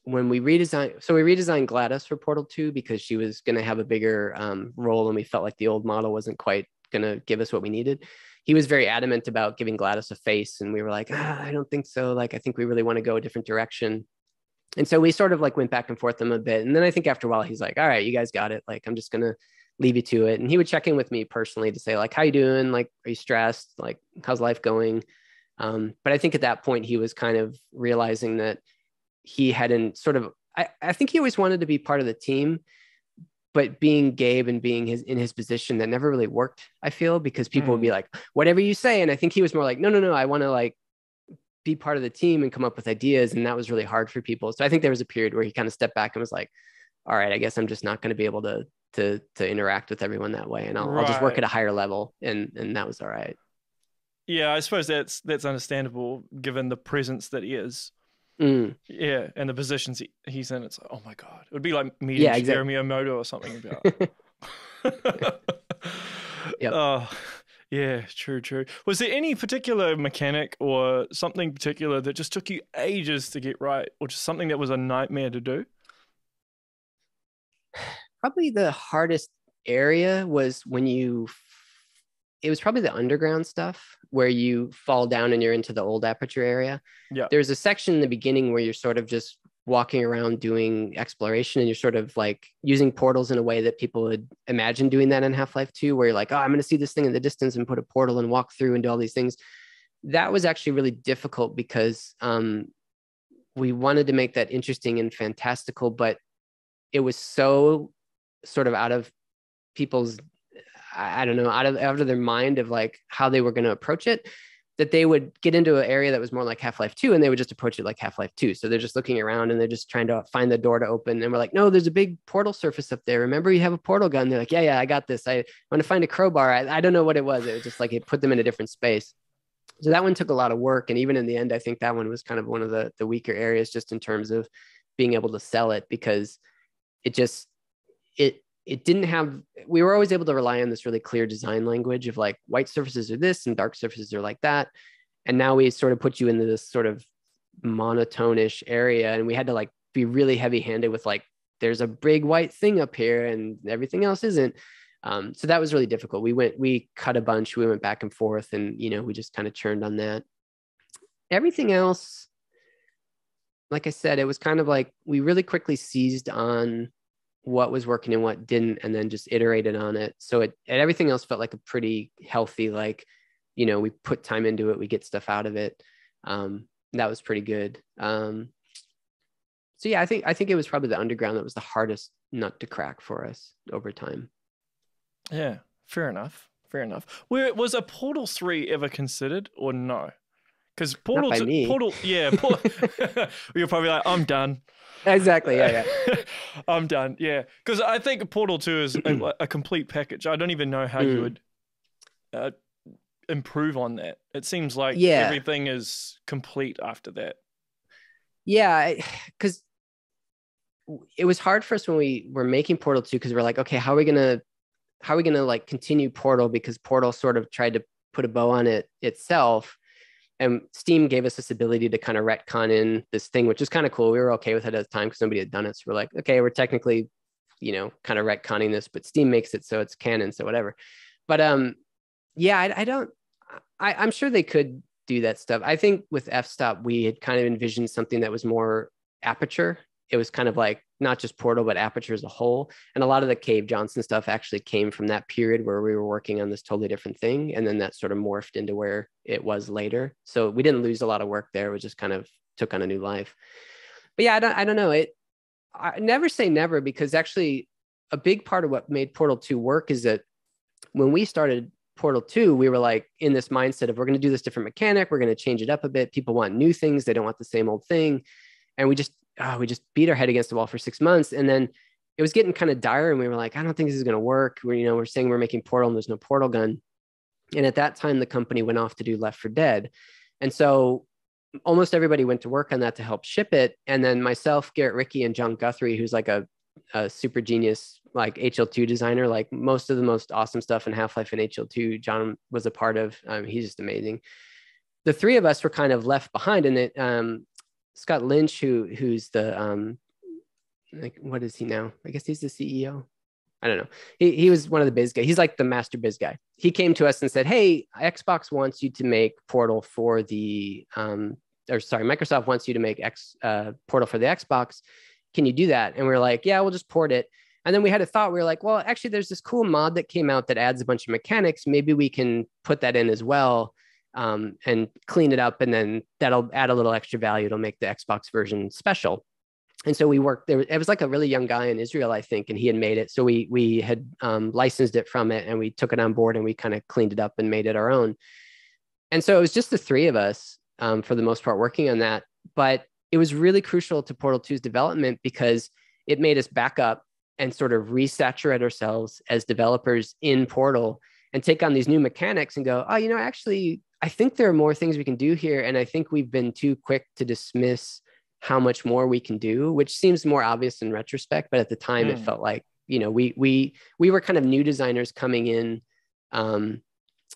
when we redesigned, so we redesigned GLaDOS for Portal two because she was going to have a bigger um, role, and we felt like the old model wasn't quite going to give us what we needed. He was very adamant about giving GLaDOS a face, and we were like, ah, I don't think so. Like, I think we really want to go a different direction. And so we sort of like went back and forth him a bit. And then I think after a while, he's like, all right, you guys got it. Like, I'm just going to leave you to it. And he would check in with me personally to say, like, how you doing? Like, are you stressed? Like, how's life going? Um, but I think at that point, he was kind of realizing that he hadn't sort of, I, I think he always wanted to be part of the team, but being Gabe and being his in his position, that never really worked, I feel, because people mm. would be like, whatever you say. And I think he was more like, no, no, no, I want to like be part of the team and come up with ideas. And that was really hard for people. So I think there was a period where he kind of stepped back and was like, all right, I guess I'm just not going to be able to, to, to interact with everyone that way. And I'll, right. I'll just work at a higher level. And, and that was all right. Yeah. I suppose that's, that's understandable given the presence that he is. Mm. Yeah. And the positions he, he's in, it's like, oh my God, it would be like meeting yeah, Jeremy exactly. Omoto or something about. Yep. Oh, yeah, true, true. Was there any particular mechanic or something particular that just took you ages to get right, or just something that was a nightmare to do? Probably the hardest area was when you, it was probably the underground stuff where you fall down and you're into the old aperture area. Yeah. There's a section in the beginning where you're sort of just walking around doing exploration, and you're sort of like using portals in a way that people would imagine doing that in Half-Life two, where you're like, oh, I'm going to see this thing in the distance and put a portal and walk through and do all these things. That was actually really difficult because um, we wanted to make that interesting and fantastical, but it was so sort of out of people's, I don't know, out of, out of their mind of like how they were going to approach it, that they would get into an area that was more like Half-Life two, and they would just approach it like Half-Life two. So they're just looking around and they're just trying to find the door to open. And we're like, no, there's a big portal surface up there. Remember, you have a portal gun. They're like, yeah, yeah, I got this. I want to find a crowbar. I, I don't know what it was. It was just like, it put them in a different space. So that one took a lot of work. And even in the end, I think that one was kind of one of the, the weaker areas, just in terms of being able to sell it, because it just, it, it didn't have, we were always able to rely on this really clear design language of like, white surfaces are this and dark surfaces are like that. And now we sort of put you into this sort of monotone-ish area. And we had to like be really heavy handed with like, there's a big white thing up here and everything else isn't. Um, so that was really difficult. We went, we cut a bunch, we went back and forth, and, you know, we just kind of churned on that. Everything else, like I said, it was kind of like, we really quickly seized on what was working and what didn't, and then just iterated on it. So it, and everything else felt like a pretty healthy, like, you know, we put time into it, we get stuff out of it. Um, that was pretty good. Um, so yeah, I think, I think it was probably the underground that was the hardest nut to crack for us over time. Yeah, fair enough. Fair enough. Where, was a Portal three ever considered or no? Because Portal, Not by me. Portal, yeah, Portal, you're probably like, I'm done. Exactly. Yeah, yeah. I'm done. Yeah, because I think Portal two is a, a complete package. I don't even know how mm. you would uh, improve on that. It seems like yeah. everything is complete after that. Yeah, because it was hard for us when we were making Portal two, because we're like, okay, how are we gonna, how are we gonna like continue Portal, because Portal sort of tried to put a bow on it itself. And Steam gave us this ability to kind of retcon in this thing, which is kind of cool. We were okay with it at the time because nobody had done it. So we're like, okay, we're technically, you know, kind of retconning this, but Steam makes it so it's canon, so whatever. But um, yeah, I, I don't, I, I'm sure they could do that stuff. I think with f-stop, we had kind of envisioned something that was more aperture. It was kind of like not just Portal, but aperture as a whole. And a lot of the Cave Johnson stuff actually came from that period where we were working on this totally different thing. And then that sort of morphed into where it was later. So we didn't lose a lot of work there. It was just kind of took on a new life. But yeah, I don't, I don't know. It, I never say never, because actually a big part of what made Portal two work is that when we started Portal two, we were like in this mindset of, we're going to do this different mechanic. We're going to change it up a bit. People want new things. They don't want the same old thing. And we just, oh, we just beat our head against the wall for six months. And then it was getting kind of dire. And we were like, I don't think this is going to work. We're, you know, we're saying we're making Portal and there's no portal gun. And at that time, the company went off to do Left four Dead. And so almost everybody went to work on that to help ship it. And then myself, Garrett Ricky, and John Guthrie, who's like a, a super genius, like H L two designer, like most of the most awesome stuff in Half-Life and H L two, John was a part of. Um, he's just amazing. The three of us were kind of left behind, and it, um, Scott Lynch, who who's the um, like, what is he now? I guess he's the C E O. I don't know. He, he was one of the biz guys. He's like the master biz guy. He came to us and said, hey, Xbox wants you to make Portal for the, um, or sorry, Microsoft wants you to make X uh, Portal for the Xbox. Can you do that? And we we're like, yeah, we'll just port it. And then we had a thought. We were like, well, actually, there's this cool mod that came out that adds a bunch of mechanics. Maybe we can put that in as well um, and clean it up. And then that'll add a little extra value. It'll make the Xbox version special. And so we worked there. It was like a really young guy in Israel, I think, and he had made it. So we we had um, licensed it from it and we took it on board and we kind of cleaned it up and made it our own. And so it was just the three of us um, for the most part working on that. But it was really crucial to Portal two's development because it made us back up and sort of resaturate ourselves as developers in Portal and take on these new mechanics and go, oh, you know, actually, I think there are more things we can do here. And I think we've been too quick to dismiss how much more we can do, which seems more obvious in retrospect. But at the time, mm. it felt like, you know, we we we were kind of new designers coming in. Um,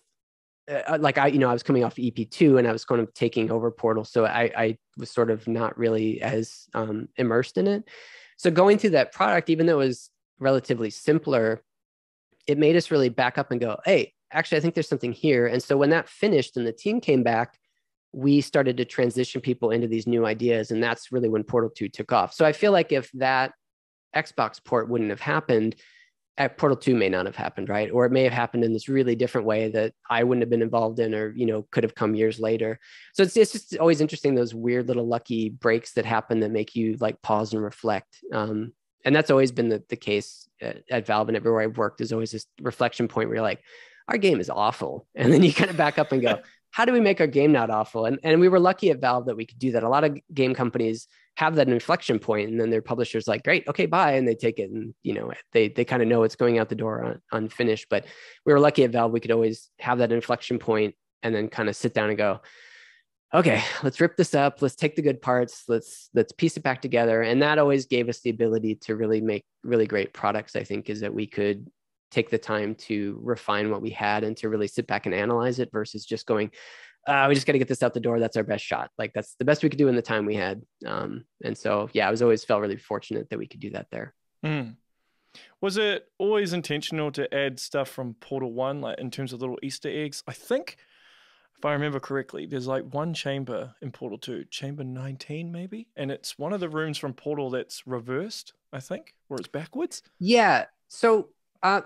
uh, like I, you know, I was coming off E P two and I was kind of taking over Portal. So I, I was sort of not really as um, immersed in it. So going through that product, even though it was relatively simpler, it made us really back up and go, hey, actually, I think there's something here. And so when that finished and the team came back, we started to transition people into these new ideas. And that's really when Portal two took off. So I feel like if that Xbox port wouldn't have happened, Portal two may not have happened, right? Or it may have happened in this really different way that I wouldn't have been involved in, or, you know, could have come years later. So it's, it's just always interesting, those weird little lucky breaks that happen that make you like pause and reflect. Um, and that's always been the, the case at, at Valve, and everywhere I've worked, there's always this reflection point where you're like, our game is awful. And then you kind of back up and go, how do we make our game not awful? And, and we were lucky at Valve that we could do that. A lot of game companies have that inflection point, and then their publisher's like, great, okay, bye. And they take it, and, you know, they, they kind of know it's going out the door un, unfinished. But we were lucky at Valve. We could always have that inflection point and then kind of sit down and go, okay, let's rip this up. Let's take the good parts. Let's, let's piece it back together. And that always gave us the ability to really make really great products, I think, is that we could take the time to refine what we had and to really sit back and analyze it versus just going, uh, we just got to get this out the door. That's our best shot. Like, that's the best we could do in the time we had. Um, and so, yeah, I was always felt really fortunate that we could do that there. Mm. Was it always intentional to add stuff from Portal one, like in terms of little Easter eggs? I think, if I remember correctly, there's like one chamber in Portal two, chamber nineteen maybe, and it's one of the rooms from Portal that's reversed, I think, or it's backwards. Yeah. So, uh,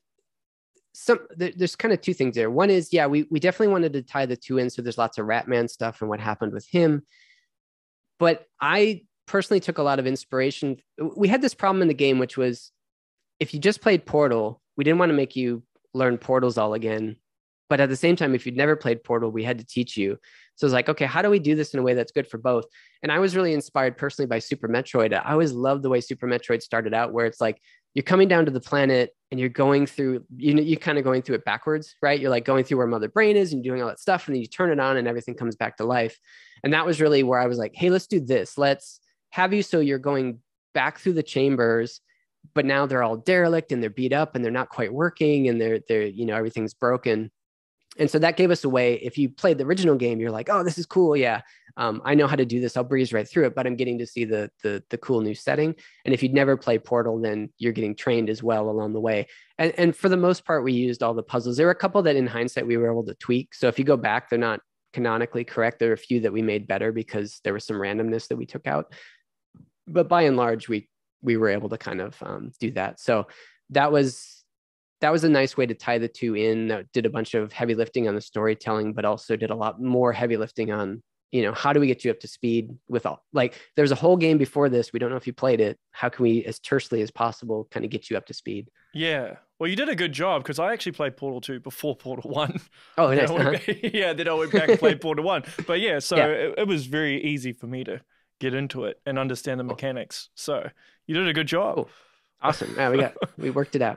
some there, there's kind of two things there. One is, yeah, we we definitely wanted to tie the two in. So there's lots of Ratman stuff and what happened with him. But I personally took a lot of inspiration. We had this problem in the game, which was if you just played Portal, we didn't want to make you learn portals all again. But at the same time, if you'd never played Portal, we had to teach you. So it's like, okay, how do we do this in a way that's good for both? And I was really inspired personally by Super Metroid. I always loved the way Super Metroid started out, where it's like, you're coming down to the planet and you're going through, you know, you're kind of going through it backwards, right? You're like going through where Mother Brain is and you're doing all that stuff. And then you turn it on and everything comes back to life. And that was really where I was like, hey, let's do this. Let's have you. So you're going back through the chambers, but now they're all derelict and they're beat up and they're not quite working and they're, they're, you know, everything's broken. And so that gave us a way, if you played the original game, you're like, oh, this is cool. Yeah, um, I know how to do this. I'll breeze right through it, but I'm getting to see the, the, the cool new setting. And if you'd never played Portal, then you're getting trained as well along the way. And, and for the most part, we used all the puzzles. There were a couple that in hindsight, we were able to tweak. So if you go back, they're not canonically correct. There are a few that we made better because there was some randomness that we took out. But by and large, we, we were able to kind of um, do that. So that was, that was a nice way to tie the two in. That did a bunch of heavy lifting on the storytelling, but also did a lot more heavy lifting on, you know, how do we get you up to speed with all, like, there's a whole game before this. We don't know if you played it. How can we, as tersely as possible, kind of get you up to speed? Yeah. Well, you did a good job, because I actually played Portal two before Portal one. Oh, nice. Uh-huh. Back, yeah, then I went back and played Portal one. But yeah, so yeah. It, it was very easy for me to get into it and understand the mechanics. So you did a good job. Cool. Awesome. Yeah, we got, we worked it out.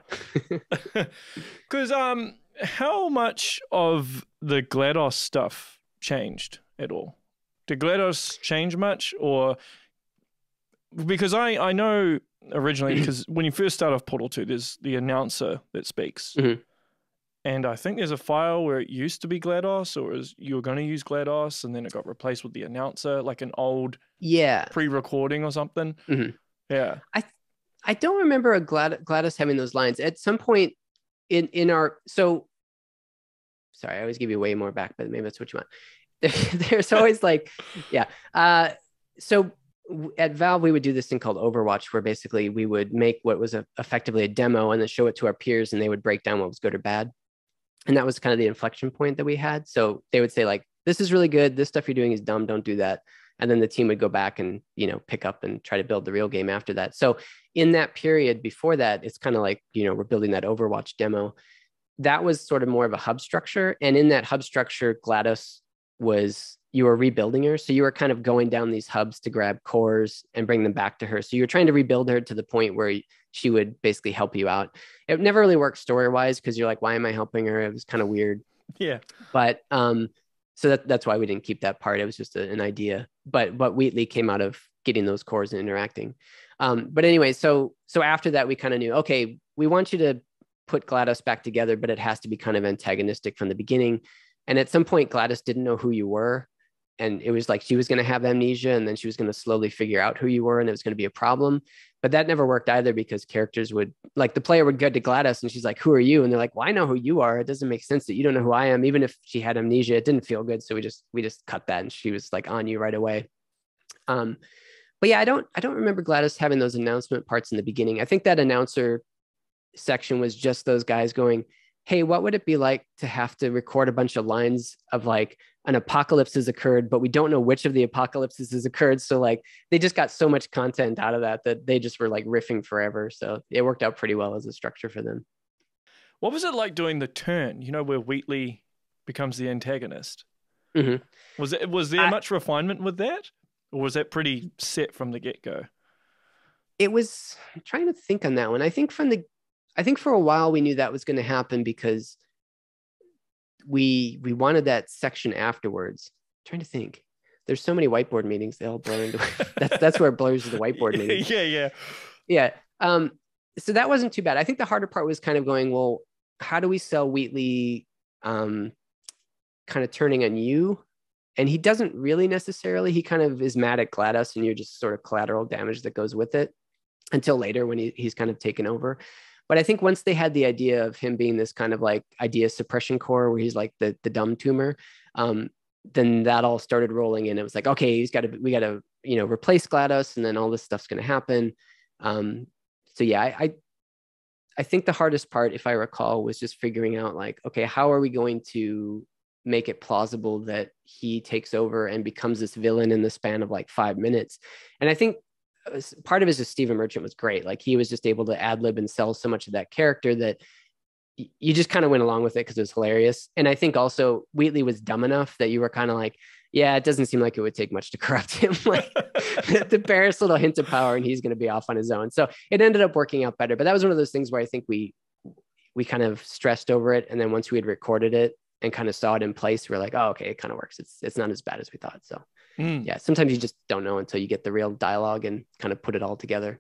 Because um, how much of the GLaDOS stuff changed at all? Did GLaDOS change much? Or because I, I know originally, because when you first start off Portal two, there's the announcer that speaks. Mm-hmm. And I think there's a file where it used to be GLaDOS, or is you were going to use GLaDOS, and then it got replaced with the announcer, like an old yeah pre-recording or something. Mm-hmm. Yeah. I I don't remember a Glad, GLaDOS having those lines at some point in in our. So sorry, I always give you way more back, but maybe that's what you want. There, there's always like, yeah. Uh, so at Valve, we would do this thing called Overwatch, where basically we would make what was a, effectively a demo and then show it to our peers, and they would break down what was good or bad. And that was kind of the inflection point that we had. So they would say like, this is really good. This stuff you're doing is dumb. Don't do that. And then the team would go back and, you know, pick up and try to build the real game after that. So in that period before that, it's kind of like, you know, we're building that Overwatch demo. That was sort of more of a hub structure. And in that hub structure, GLaDOS was, you were rebuilding her. So you were kind of going down these hubs to grab cores and bring them back to her. So you were trying to rebuild her to the point where she would basically help you out. It never really worked story-wise because you're like, why am I helping her? It was kind of weird. Yeah. But um, so that, that's why we didn't keep that part. It was just a, an idea. But but Wheatley came out of getting those cores and interacting. Um, but anyway, so so after that, we kind of knew, okay, we want you to put GLaDOS back together, but it has to be kind of antagonistic from the beginning. And at some point, GLaDOS didn't know who you were. And it was like she was going to have amnesia, and then she was going to slowly figure out who you were, and it was going to be a problem. But that never worked either, because characters would, like, the player would go to GLaDOS and she's like, who are you? And they're like, well, I know who you are. It doesn't make sense that you don't know who I am. Even if she had amnesia, it didn't feel good. So we just, we just cut that, and she was like on you right away. Um, but yeah, I don't, I don't remember GLaDOS having those announcement parts in the beginning. I think that announcer section was just those guys going, hey, what would it be like to have to record a bunch of lines of like an apocalypse has occurred, but we don't know which of the apocalypses has occurred. So like they just got so much content out of that that they just were like riffing forever. So it worked out pretty well as a structure for them. What was it like doing the turn, you know, where Wheatley becomes the antagonist? Mm-hmm. Was it, was there I, much refinement with that? Or was that pretty set from the get-go? It was, I'm trying to think on that one. I think from the, I think for a while we knew that was going to happen because we we wanted that section afterwards. I'm trying to think. There's so many whiteboard meetings, they all blur into that's that's where it blurs to the whiteboard meeting. Yeah, yeah. Yeah. Um, so that wasn't too bad. I think the harder part was kind of going, well, how do we sell Wheatley um, kind of turning on you? And he doesn't really necessarily, he kind of is mad at GLaDOS, and you're just sort of collateral damage that goes with it until later when he, he's kind of taken over. But I think once they had the idea of him being this kind of like idea suppression core, where he's like the, the dumb tumor, um, then that all started rolling in. It was like, okay, he's got to, we got to, you know, replace GLaDOS, and then all this stuff's going to happen. Um, so yeah, I, I, I think the hardest part, if I recall, was just figuring out like, okay, how are we going to make it plausible that he takes over and becomes this villain in the span of like five minutes? And I think part of it is just Stephen Merchant was great. Like he was just able to ad lib and sell so much of that character that y- you just kind of went along with it because it was hilarious. And I think also Wheatley was dumb enough that you were kind of like, yeah, it doesn't seem like it would take much to corrupt him. Like the barest little hint of power, and he's going to be off on his own. So it ended up working out better. But that was one of those things where I think we we kind of stressed over it, and then once we had recorded it and kind of saw it in place, we we're like, oh, okay, it kind of works. It's it's not as bad as we thought. So. Mm. Yeah, sometimes you just don't know until you get the real dialogue and kind of put it all together.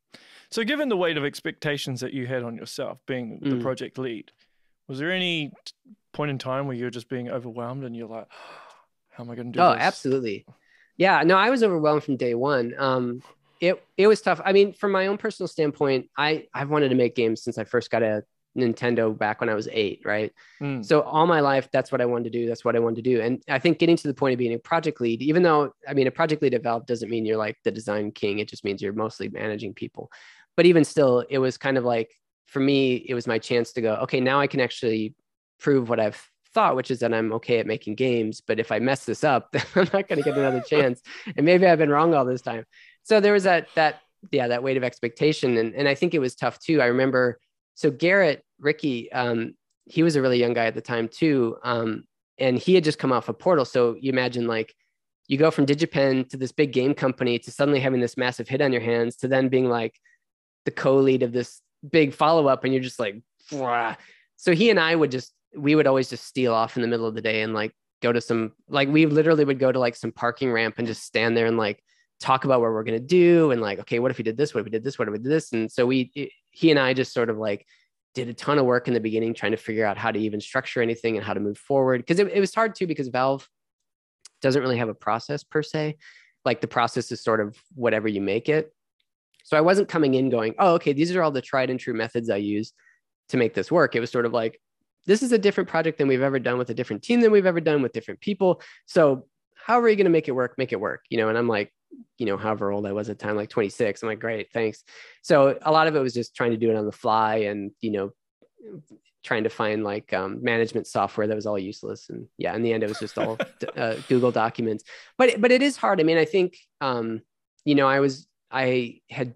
So given the weight of expectations that you had on yourself being the mm. project lead, was there any point in time where you're just being overwhelmed and you're like, how am I going to do oh, this? Oh, absolutely. Yeah, no, I was overwhelmed from day one. Um, it it was tough. I mean, from my own personal standpoint, I, I've wanted to make games since I first got a Nintendo back when I was eight, right? Mm. So all my life, that's what I wanted to do. That's what I wanted to do. And I think getting to the point of being a project lead, even though, I mean, a project lead at Valve doesn't mean you're like the design king. It just means you're mostly managing people. But even still, it was kind of like, for me, it was my chance to go, okay, now I can actually prove what I've thought, which is that I'm okay at making games. But if I mess this up, then I'm not going to get another chance. And maybe I've been wrong all this time. So there was that, that, yeah, that weight of expectation. And, and I think it was tough too. I remember, so Garrett, Ricky, um, he was a really young guy at the time too. Um, and he had just come off a Portal. So you imagine like you go from DigiPen to this big game company to suddenly having this massive hit on your hands to then being like the co-lead of this big follow-up. And you're just like, Wah. So he and I would just, we would always just steal off in the middle of the day and like go to some, like we literally would go to like some parking ramp and just stand there and like talk about what we're going to do. And like, okay, what if we did this? What if we did this? What if we did this? And so we, he and I just sort of like did a ton of work in the beginning, trying to figure out how to even structure anything and how to move forward. Cause it, it was hard too, because Valve doesn't really have a process per se. Like the process is sort of whatever you make it. So I wasn't coming in going, oh, okay, these are all the tried and true methods I use to make this work. It was sort of like, this is a different project than we've ever done, with a different team than we've ever done, with different people. So how are you going to make it work? Make it work, you know? And I'm like, you know, however old I was at the time, like twenty-six. I'm like, great, thanks. So a lot of it was just trying to do it on the fly, and, you know, trying to find like um, management software that was all useless. And yeah, in the end, it was just all uh, Google Documents. But but it is hard. I mean, I think, um, you know, I was, I had,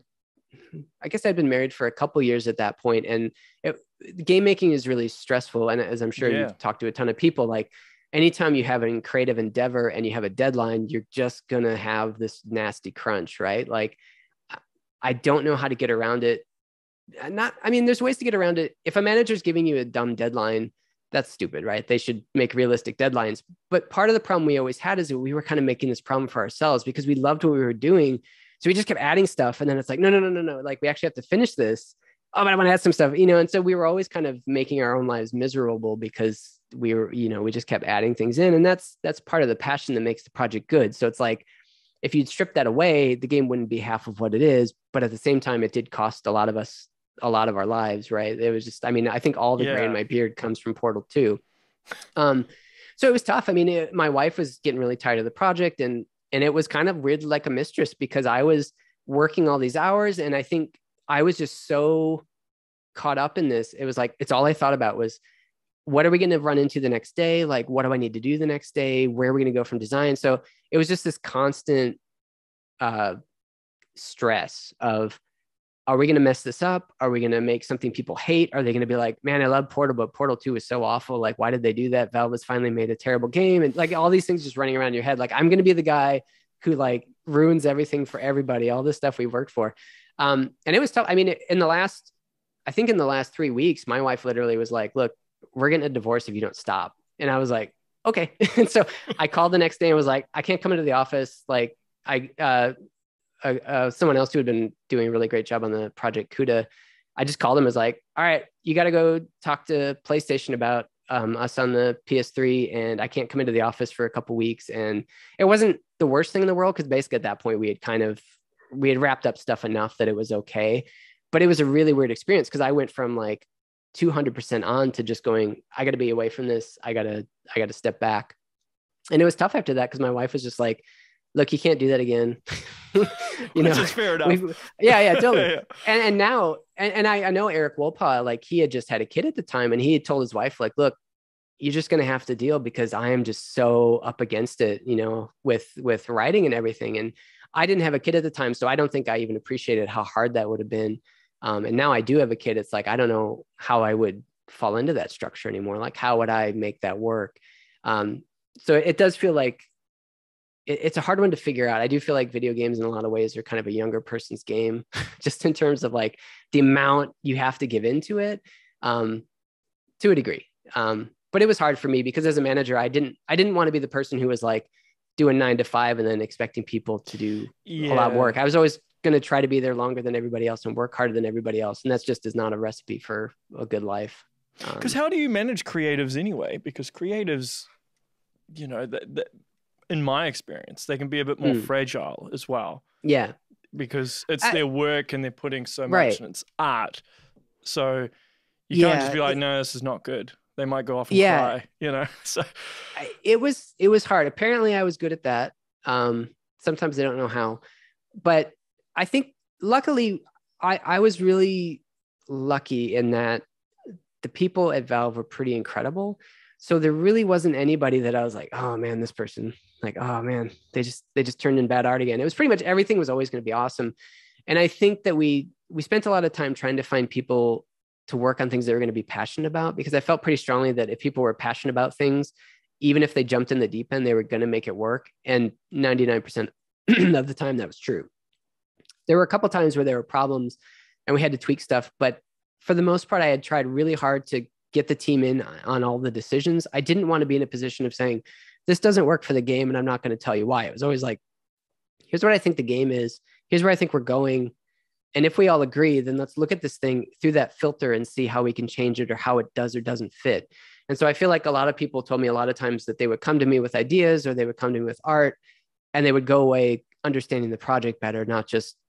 I guess I'd been married for a couple of years at that point, and it, game making is really stressful. And as I'm sure yeah. you've talked to a ton of people, like anytime you have a creative endeavor and you have a deadline, you're just going to have this nasty crunch, right? Like, I don't know how to get around it. Not, I mean, there's ways to get around it. If a manager's giving you a dumb deadline, that's stupid, right? They should make realistic deadlines. But part of the problem we always had is that we were kind of making this problem for ourselves because we loved what we were doing. So we just kept adding stuff. And then it's like, no, no, no, no, no. Like, we actually have to finish this. Oh, but I want to add some stuff, you know? And so we were always kind of making our own lives miserable because we were, you know, we just kept adding things in. And that's, that's part of the passion that makes the project good. So it's like, if you'd strip that away, the game wouldn't be half of what it is. But at the same time, it did cost a lot of us a lot of our lives, right? It was just, I mean, I think all the yeah. gray in my beard comes from Portal two. Um, so it was tough. I mean, it, my wife was getting really tired of the project, and, and it was kind of weird, like a mistress, because I was working all these hours. And I think I was just so caught up in this. It was like, it's all I thought about was, what are we going to run into the next day? Like, what do I need to do the next day? Where are we going to go from design? So it was just this constant uh, stress of, are we going to mess this up? Are we going to make something people hate? Are they going to be like, man, I love Portal, but Portal two is so awful. Like, why did they do that? Valve has finally made a terrible game. And like all these things just running around your head. Like, I'm going to be the guy who like ruins everything for everybody, all this stuff we worked for. Um, and it was tough. I mean, in the last, I think in the last three weeks, my wife literally was like, look, we're getting a divorce if you don't stop. And I was like, okay. And so I called the next day and was like, I can't come into the office. Like I, uh, uh, uh, someone else who had been doing a really great job on the project CUDA, I just called him, was like, all right, you got to go talk to PlayStation about um, us on the P S three. And I can't come into the office for a couple weeks. And it wasn't the worst thing in the world, because basically at that point we had kind of, we had wrapped up stuff enough that it was okay. But it was a really weird experience, because I went from like two hundred percent on to just going, I got to be away from this. I got to, I got to step back. And it was tough after that, because my wife was just like, look, you can't do that again. you know, fair enough. yeah, yeah, totally. yeah. And, and now, and, and I, I know Eric Wolpa, like he had just had a kid at the time, and he had told his wife, like, look, you're just going to have to deal, because I am just so up against it, you know, with, with writing and everything. And I didn't have a kid at the time, so I don't think I even appreciated how hard that would have been. Um, and now I do have a kid. It's like, I don't know how I would fall into that structure anymore. Like, how would I make that work? Um, so it does feel like it, it's a hard one to figure out. I do feel like video games in a lot of ways are kind of a younger person's game, just in terms of like the amount you have to give into it, um, to a degree. Um, but it was hard for me, because as a manager, I didn't, I didn't want to be the person who was like doing nine to five and then expecting people to do yeah. a lot of work. I was always going to try to be there longer than everybody else and work harder than everybody else. And that's just is not a recipe for a good life. Because um, how do you manage creatives anyway? Because creatives, you know, that, that in my experience, they can be a bit more mm. fragile as well. Yeah. Because it's I, their work and they're putting so much right. and it's art. So you yeah, can't just be like, it, no, this is not good. They might go off and yeah. cry, you know? So I, it was, it was hard. Apparently I was good at that. Um, sometimes I don't know how, but I think luckily I, I was really lucky in that the people at Valve were pretty incredible. So there really wasn't anybody that I was like, oh man, this person, like, oh man, they just, they just turned in bad art again. It was pretty much everything was always going to be awesome. And I think that we, we spent a lot of time trying to find people to work on things they were going to be passionate about, because I felt pretty strongly that if people were passionate about things, even if they jumped in the deep end, they were going to make it work. And ninety-nine percent of the time that was true. There were a couple of times where there were problems and we had to tweak stuff, but for the most part, I had tried really hard to get the team in on all the decisions. I didn't want to be in a position of saying, this doesn't work for the game, and I'm not going to tell you why. It was always like, here's what I think the game is. Here's where I think we're going. And if we all agree, then let's look at this thing through that filter and see how we can change it or how it does or doesn't fit. And so I feel like a lot of people told me a lot of times that they would come to me with ideas, or they would come to me with art, and they would go away understanding the project better, not just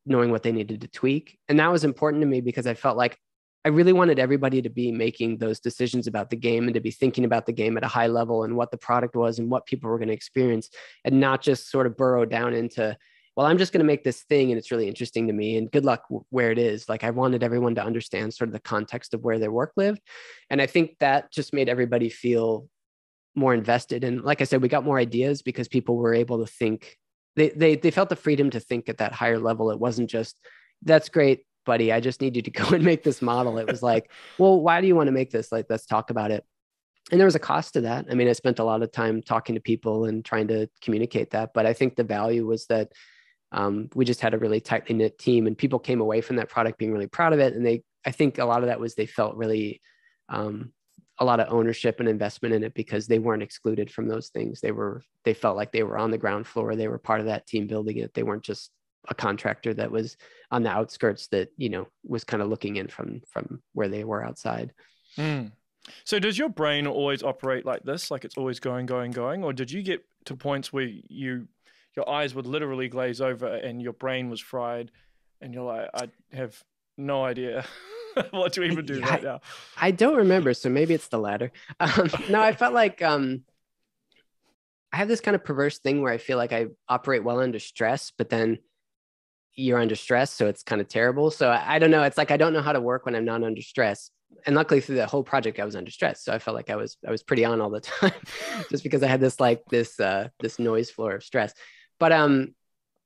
knowing what they needed to tweak. And that was important to me because I felt like I really wanted everybody to be making those decisions about the game and to be thinking about the game at a high level and what the product was and what people were going to experience, and not just sort of burrow down into, well, I'm just going to make this thing and it's really interesting to me and good luck where it is. Like I wanted everyone to understand sort of the context of where their work lived. And I think that just made everybody feel more invested. And like I said, we got more ideas because people were able to think, they, they, they felt the freedom to think at that higher level. It wasn't just, that's great, buddy, I just need you to go and make this model. It was like, well, why do you want to make this? Like, let's talk about it. And there was a cost to that. I mean, I spent a lot of time talking to people and trying to communicate that. But I think the value was that um, we just had a really tightly knit team, and people came away from that product being really proud of it. And they, I think a lot of that was they felt really um, a lot of ownership and investment in it because they weren't excluded from those things. They were, they felt like they were on the ground floor. They were part of that team building it. They weren't just a contractor that was on the outskirts that, you know, was kind of looking in from, from where they were outside. Mm. So does your brain always operate like this? Like it's always going, going, going? Or did you get to points where you, your eyes would literally glaze over and your brain was fried and you're like, I have no idea what to even do I, right now? I don't remember. So maybe it's the latter. Um, no, I felt like, um, I have this kind of perverse thing where I feel like I operate well under stress, but then you're under stress. So it's kind of terrible. So I, I don't know. It's like, I don't know how to work when I'm not under stress. And luckily through the whole project, I was under stress. So I felt like I was, I was pretty on all the time just because I had this, like this, uh, this noise floor of stress. But, um,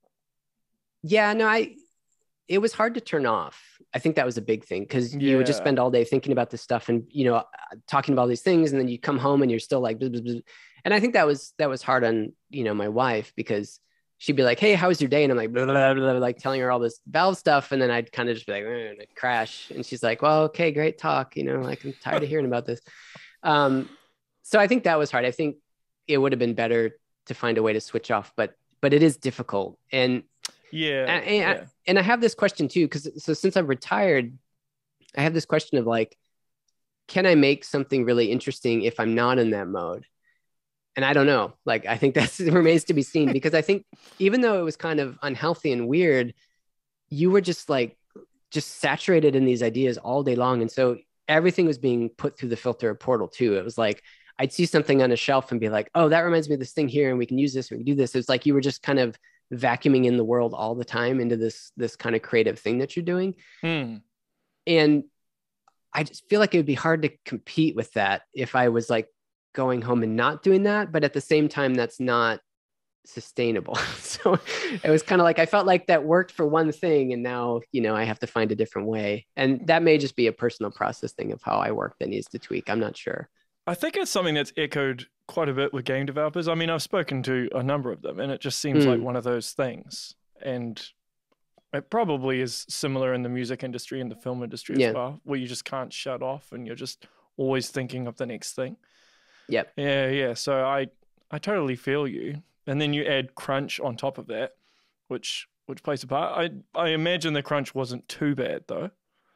yeah, no, I, it was hard to turn off. I think that was a big thing because Yeah. you would just spend all day thinking about this stuff and, you know, talking about all these things. And then you come home and you're still like, blah, blah, blah. And I think that was, that was hard on, you know, my wife because she'd be like, hey, how was your day? And I'm like, blah, blah, blah, blah, like telling her all this Valve stuff. And then I'd kind of just be like, eh, and I'd crash. And she's like, well, okay, great talk. You know, like I'm tired of hearing about this. Um, so I think that was hard. I think it would have been better to find a way to switch off, but, but it is difficult. And Yeah. and, and, yeah. I, and I have this question too, because so since I've retired, I have this question of like, can I make something really interesting if I'm not in that mode? And I don't know, like, I think that remains to be seen because I think even though it was kind of unhealthy and weird, you were just like, just saturated in these ideas all day long. And so everything was being put through the filter of Portal two. It was like, I'd see something on a shelf and be like, oh, that reminds me of this thing here. And we can use this, and we can do this. It's like, you were just kind of vacuuming in the world all the time into this, this kind of creative thing that you're doing. Mm. And I just feel like it would be hard to compete with that if I was like going home and not doing that. But at the same time, that's not sustainable. So it was kind of like, I felt like that worked for one thing. And now, you know, I have to find a different way. And that may just be a personal process thing of how I work that needs to tweak. I'm not sure. I think it's something that's echoed quite a bit with game developers. I mean, I've spoken to a number of them and it just seems Mm. like one of those things. And it probably is similar in the music industry and the film industry as Yeah. well, where you just can't shut off and you're just always thinking of the next thing. Yep. Yeah, yeah. So I, I totally feel you. And then you add crunch on top of that, which which plays a part. I I imagine the crunch wasn't too bad though.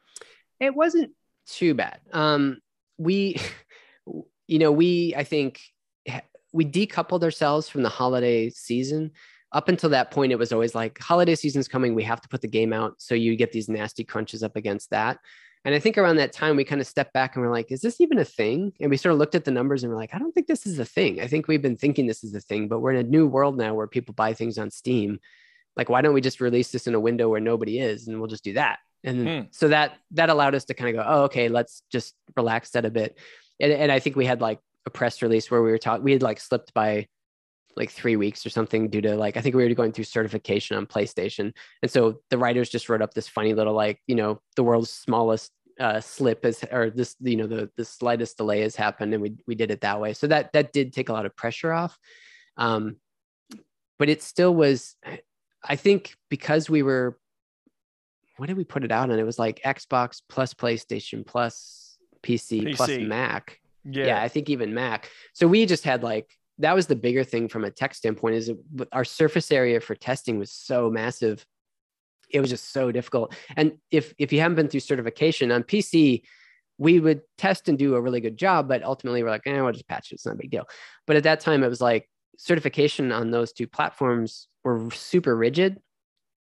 It wasn't too bad. Um, we, you know, we, I think we decoupled ourselves from the holiday season. Up until that point, it was always like holiday season's coming. We have to put the game out. So you get these nasty crunches up against that. And I think around that time, we kind of stepped back and we're like, is this even a thing? And we sort of looked at the numbers and we're like, I don't think this is a thing. I think we've been thinking this is a thing, but we're in a new world now where people buy things on Steam. Like, why don't we just release this in a window where nobody is? And we'll just do that. And Hmm. so that, that allowed us to kind of go, oh, okay, let's just relax that a bit. And, and I think we had like a press release where we were talking, we had like slipped by like three weeks or something due to like, I think we were going through certification on PlayStation. And so the writers just wrote up this funny little, like, you know, the world's smallest uh, slip is, or this, you know, the, the slightest delay has happened. And we, we did it that way. So that, that did take a lot of pressure off. Um, but it still was, I think because we were, what did we put it out on? It was like Xbox plus PlayStation plus P C, P C. plus Mac. Yeah. Yeah, I think even Mac. So we just had like, that was the bigger thing from a tech standpoint, is our surface area for testing was so massive. It was just so difficult. And if, if you haven't been through certification on P C, we would test and do a really good job, but ultimately we're like, eh, we'll just patch it. It's not a big deal. But at that time, it was like certification on those two platforms were super rigid.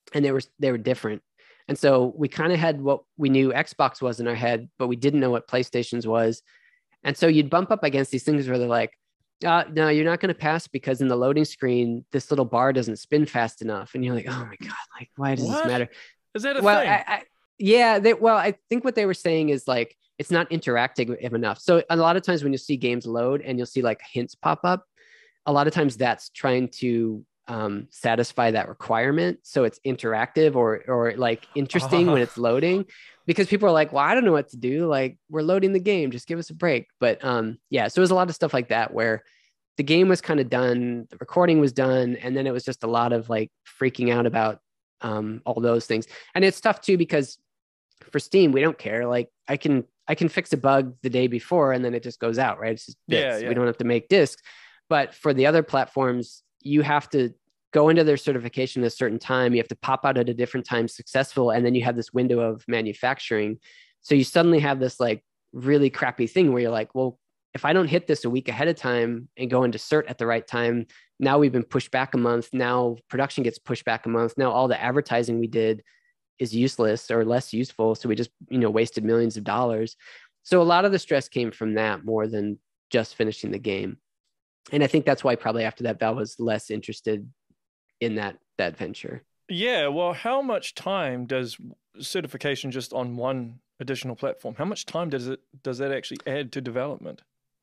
and they were they were different. And so we kind of had what we knew Xbox was in our head, but we didn't know what PlayStation's was. And so you'd bump up against these things where they're like, uh, no, you're not going to pass because in the loading screen, this little bar doesn't spin fast enough. And you're like, oh my God, like, why does What? this matter? Is that a well, thing? I, I, yeah, they, well, I think what they were saying is like, it's not interactive enough. So a lot of times when you see games load and you'll see like hints pop up, a lot of times that's trying to um, satisfy that requirement. So it's interactive or, or like interesting uh. when it's loading, because people are like, well, I don't know what to do. Like, we're loading the game, just give us a break. But um, yeah, so it was a lot of stuff like that where the game was kind of done, the recording was done. And then it was just a lot of like freaking out about um, all those things. And it's tough too, because for Steam, we don't care. Like I can, I can fix a bug the day before and then it just goes out, right? It's just bits. Yeah, yeah. We don't have to make discs. But for the other platforms, you have to go into their certification at a certain time. You have to pop out at a different time successful. And then you have this window of manufacturing. So you suddenly have this like really crappy thing where you're like, well, if I don't hit this a week ahead of time and go into cert at the right time, now we've been pushed back a month. Now production gets pushed back a month. Now all the advertising we did is useless or less useful. So we just, you know, wasted millions of dollars. So a lot of the stress came from that more than just finishing the game. And I think that's why probably after that, Valve was less interested in that, that venture. Yeah. Well, how much time does certification just on one additional platform, how much time does it, does that actually add to development?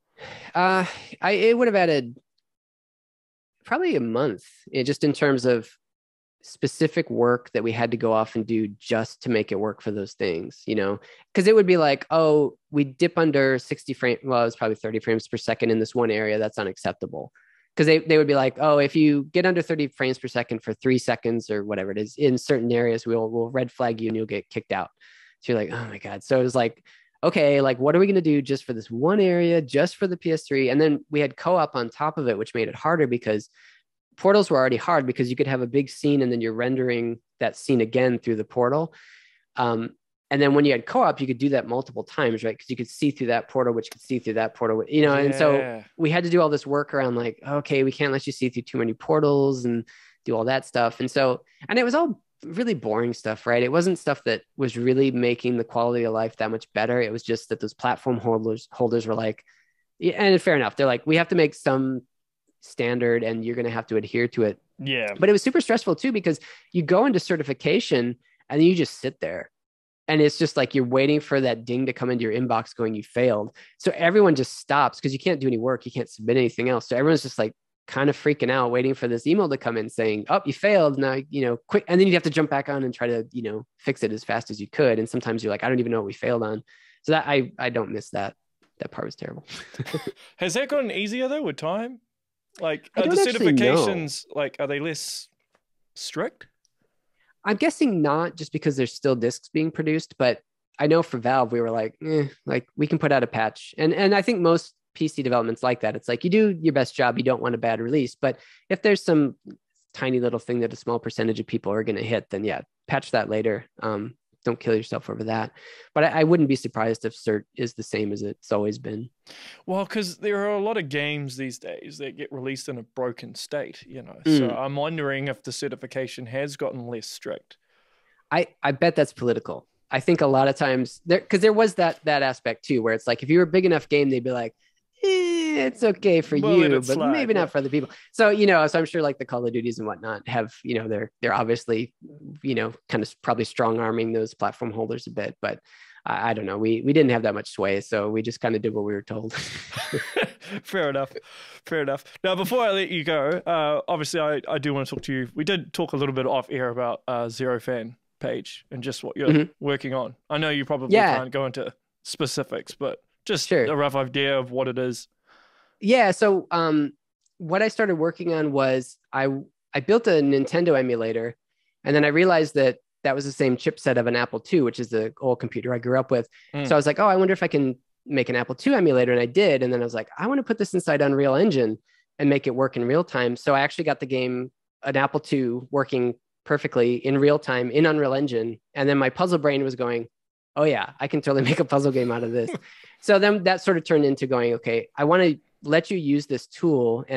Uh, I, it would have added probably a month, it, just in terms of specific work that we had to go off and do just to make it work for those things, you know, because it would be like, oh, we dip under sixty frames. Well, it's probably thirty frames per second in this one area. That's unacceptable. Because they, they would be like, oh, if you get under thirty frames per second for three seconds or whatever it is in certain areas, we'll, we'll red flag you and you'll get kicked out. So you're like, oh my God. So it was like, okay, like, what are we going to do just for this one area, just for the P S three? And then we had co-op on top of it, which made it harder because portals were already hard because you could have a big scene and then you're rendering that scene again through the portal. Um, and then when you had co-op, you could do that multiple times, right? Because you could see through that portal, which could see through that portal, you know? Yeah. And so we had to do all this work around like, okay, we can't let you see through too many portals and do all that stuff. And so, and it was all really boring stuff, right? It wasn't stuff that was really making the quality of life that much better. It was just that those platform holders holders were like, yeah, and fair enough. They're like, we have to make some standard and you're going to have to adhere to it. Yeah. But it was super stressful too, because you go into certification and then you just sit there and it's just like, you're waiting for that ding to come into your inbox going, you failed. So everyone just stops because you can't do any work. You can't submit anything else. So everyone's just like kind of freaking out, waiting for this email to come in saying, oh, you failed. Now, you know, quick. And then you have to jump back on and try to, you know, fix it as fast as you could. And sometimes you're like, I don't even know what we failed on. So that I, I don't miss that. That part was terrible. Has that gotten easier though with time? Like, are the certifications, like, are they less strict? I'm guessing not, just because there's still discs being produced. But I know for Valve, we were like, eh, like we can put out a patch. And, and I think most P C development's like that. It's like, you do your best job. You don't want a bad release. But if there's some tiny little thing that a small percentage of people are going to hit, then yeah, patch that later. Um, don't kill yourself over that. But I, I wouldn't be surprised if cert is the same as it's always been. Well, because there are a lot of games these days that get released in a broken state, you know. Mm. So I'm wondering if the certification has gotten less strict. I, I bet that's political. I think a lot of times there, because there was that that aspect too, where it's like, if you were a big enough game, they'd be like, eh, it's okay for we'll you, but slide, maybe yeah. not for other people. So, you know, so I'm sure like the Call of Duties and whatnot have, you know, they're, they're obviously, you know, kind of probably strong arming those platform holders a bit, but I, I don't know. We, we didn't have that much sway. So we just kind of did what we were told. Fair enough. Fair enough. Now, before I let you go, uh, obviously I, I do want to talk to you. We did talk a little bit off air about uh, Zero Fan page and just what you're mm-hmm. working on. I know you probably yeah. can't go into specifics, but just sure. a rough idea of what it is. Yeah. So um, what I started working on was I, I built a Nintendo emulator, and then I realized that that was the same chipset of an Apple two, which is the old computer I grew up with. Mm. So I was like, oh, I wonder if I can make an Apple two emulator. And I did. And then I was like, I want to put this inside Unreal Engine and make it work in real time. So I actually got the game, an Apple two, working perfectly in real time in Unreal Engine. And then my puzzle brain was going, oh yeah, I can totally make a puzzle game out of this. So then that sort of turned into going, okay, I want to let you use this tool and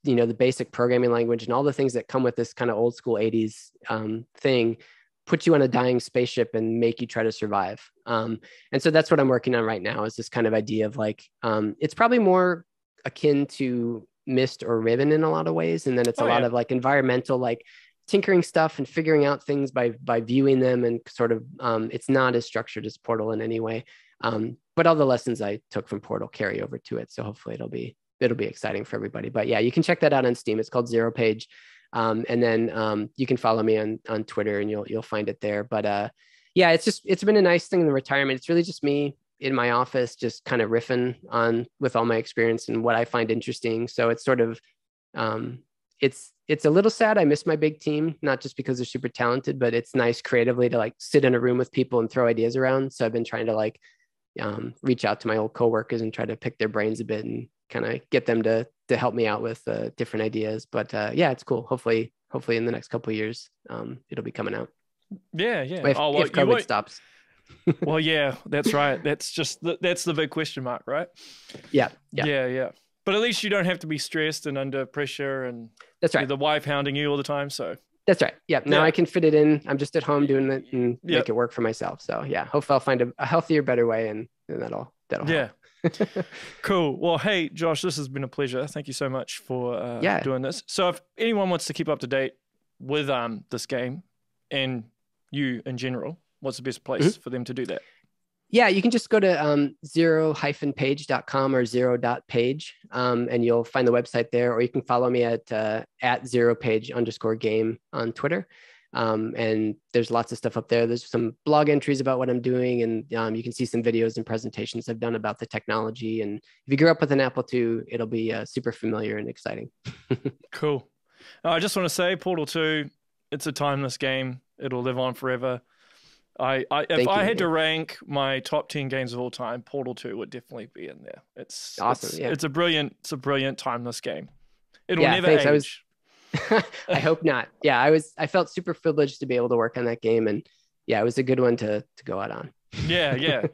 you know, the basic programming language and all the things that come with this kind of old school eighties um, thing, put you on a dying spaceship and make you try to survive. Um, and so that's what I'm working on right now, is this kind of idea of like, um, it's probably more akin to Myst or Riven in a lot of ways. And then it's a oh, lot yeah. of like environmental, like tinkering stuff and figuring out things by, by viewing them, and sort of, um, it's not as structured as Portal in any way. Um, but all the lessons I took from Portal carry over to it. So hopefully it'll be, it'll be exciting for everybody. But yeah, you can check that out on Steam. It's called Zero Page. Um, and then um, you can follow me on, on Twitter, and you'll, you'll find it there. But uh, yeah, it's just, it's been a nice thing in the retirement. It's really just me in my office, just kind of riffing on with all my experience and what I find interesting. So it's sort of, um, it's, it's a little sad. I miss my big team, not just because they're super talented, but it's nice creatively to like sit in a room with people and throw ideas around. So I've been trying to like um, reach out to my old coworkers and try to pick their brains a bit and kind of get them to, to help me out with uh, different ideas. But uh, yeah, it's cool. Hopefully, hopefully in the next couple of years, um, it'll be coming out. Yeah. Yeah. If, oh, well, if COVID stops. Well, yeah, that's right. That's just the, that's the big question mark, right? Yeah, yeah, yeah, yeah. But at least you don't have to be stressed and under pressure, and that's right. The wife hounding you all the time. So that's right. Yeah. Now yeah. I can fit it in. I'm just at home doing it and yep. make it work for myself. So yeah, hopefully I'll find a, a healthier, better way, and, and that'll that'll yeah. help. Cool. Well, hey, Josh, this has been a pleasure. Thank you so much for uh, yeah. doing this. So if anyone wants to keep up to date with um this game and you in general, what's the best place mm-hmm. for them to do that? Yeah, you can just go to um, zero dash page dot com or zero dot page, um, and you'll find the website there, or you can follow me at uh, at zero page underscore game on Twitter. Um, and there's lots of stuff up there. There's some blog entries about what I'm doing, and um, you can see some videos and presentations I've done about the technology. And if you grew up with an Apple two, it'll be uh, super familiar and exciting. Cool. Uh, I just want to say Portal two, it's a timeless game. It'll live on forever. I, I if Thank I you, had yeah. to rank my top ten games of all time, Portal two would definitely be in there. It's awesome. It's, yeah. it's a brilliant, it's a brilliant timeless game. It'll yeah, never thanks. age. I was, I hope not. Yeah, I was. I felt super privileged to be able to work on that game, and yeah, it was a good one to to go out on. Yeah, yeah.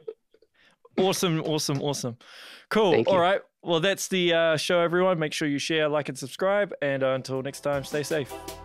Awesome, awesome, awesome. Cool. Thank all you. right. Well, that's the uh, show, everyone. Make sure you share, like, and subscribe. And uh, until next time, stay safe.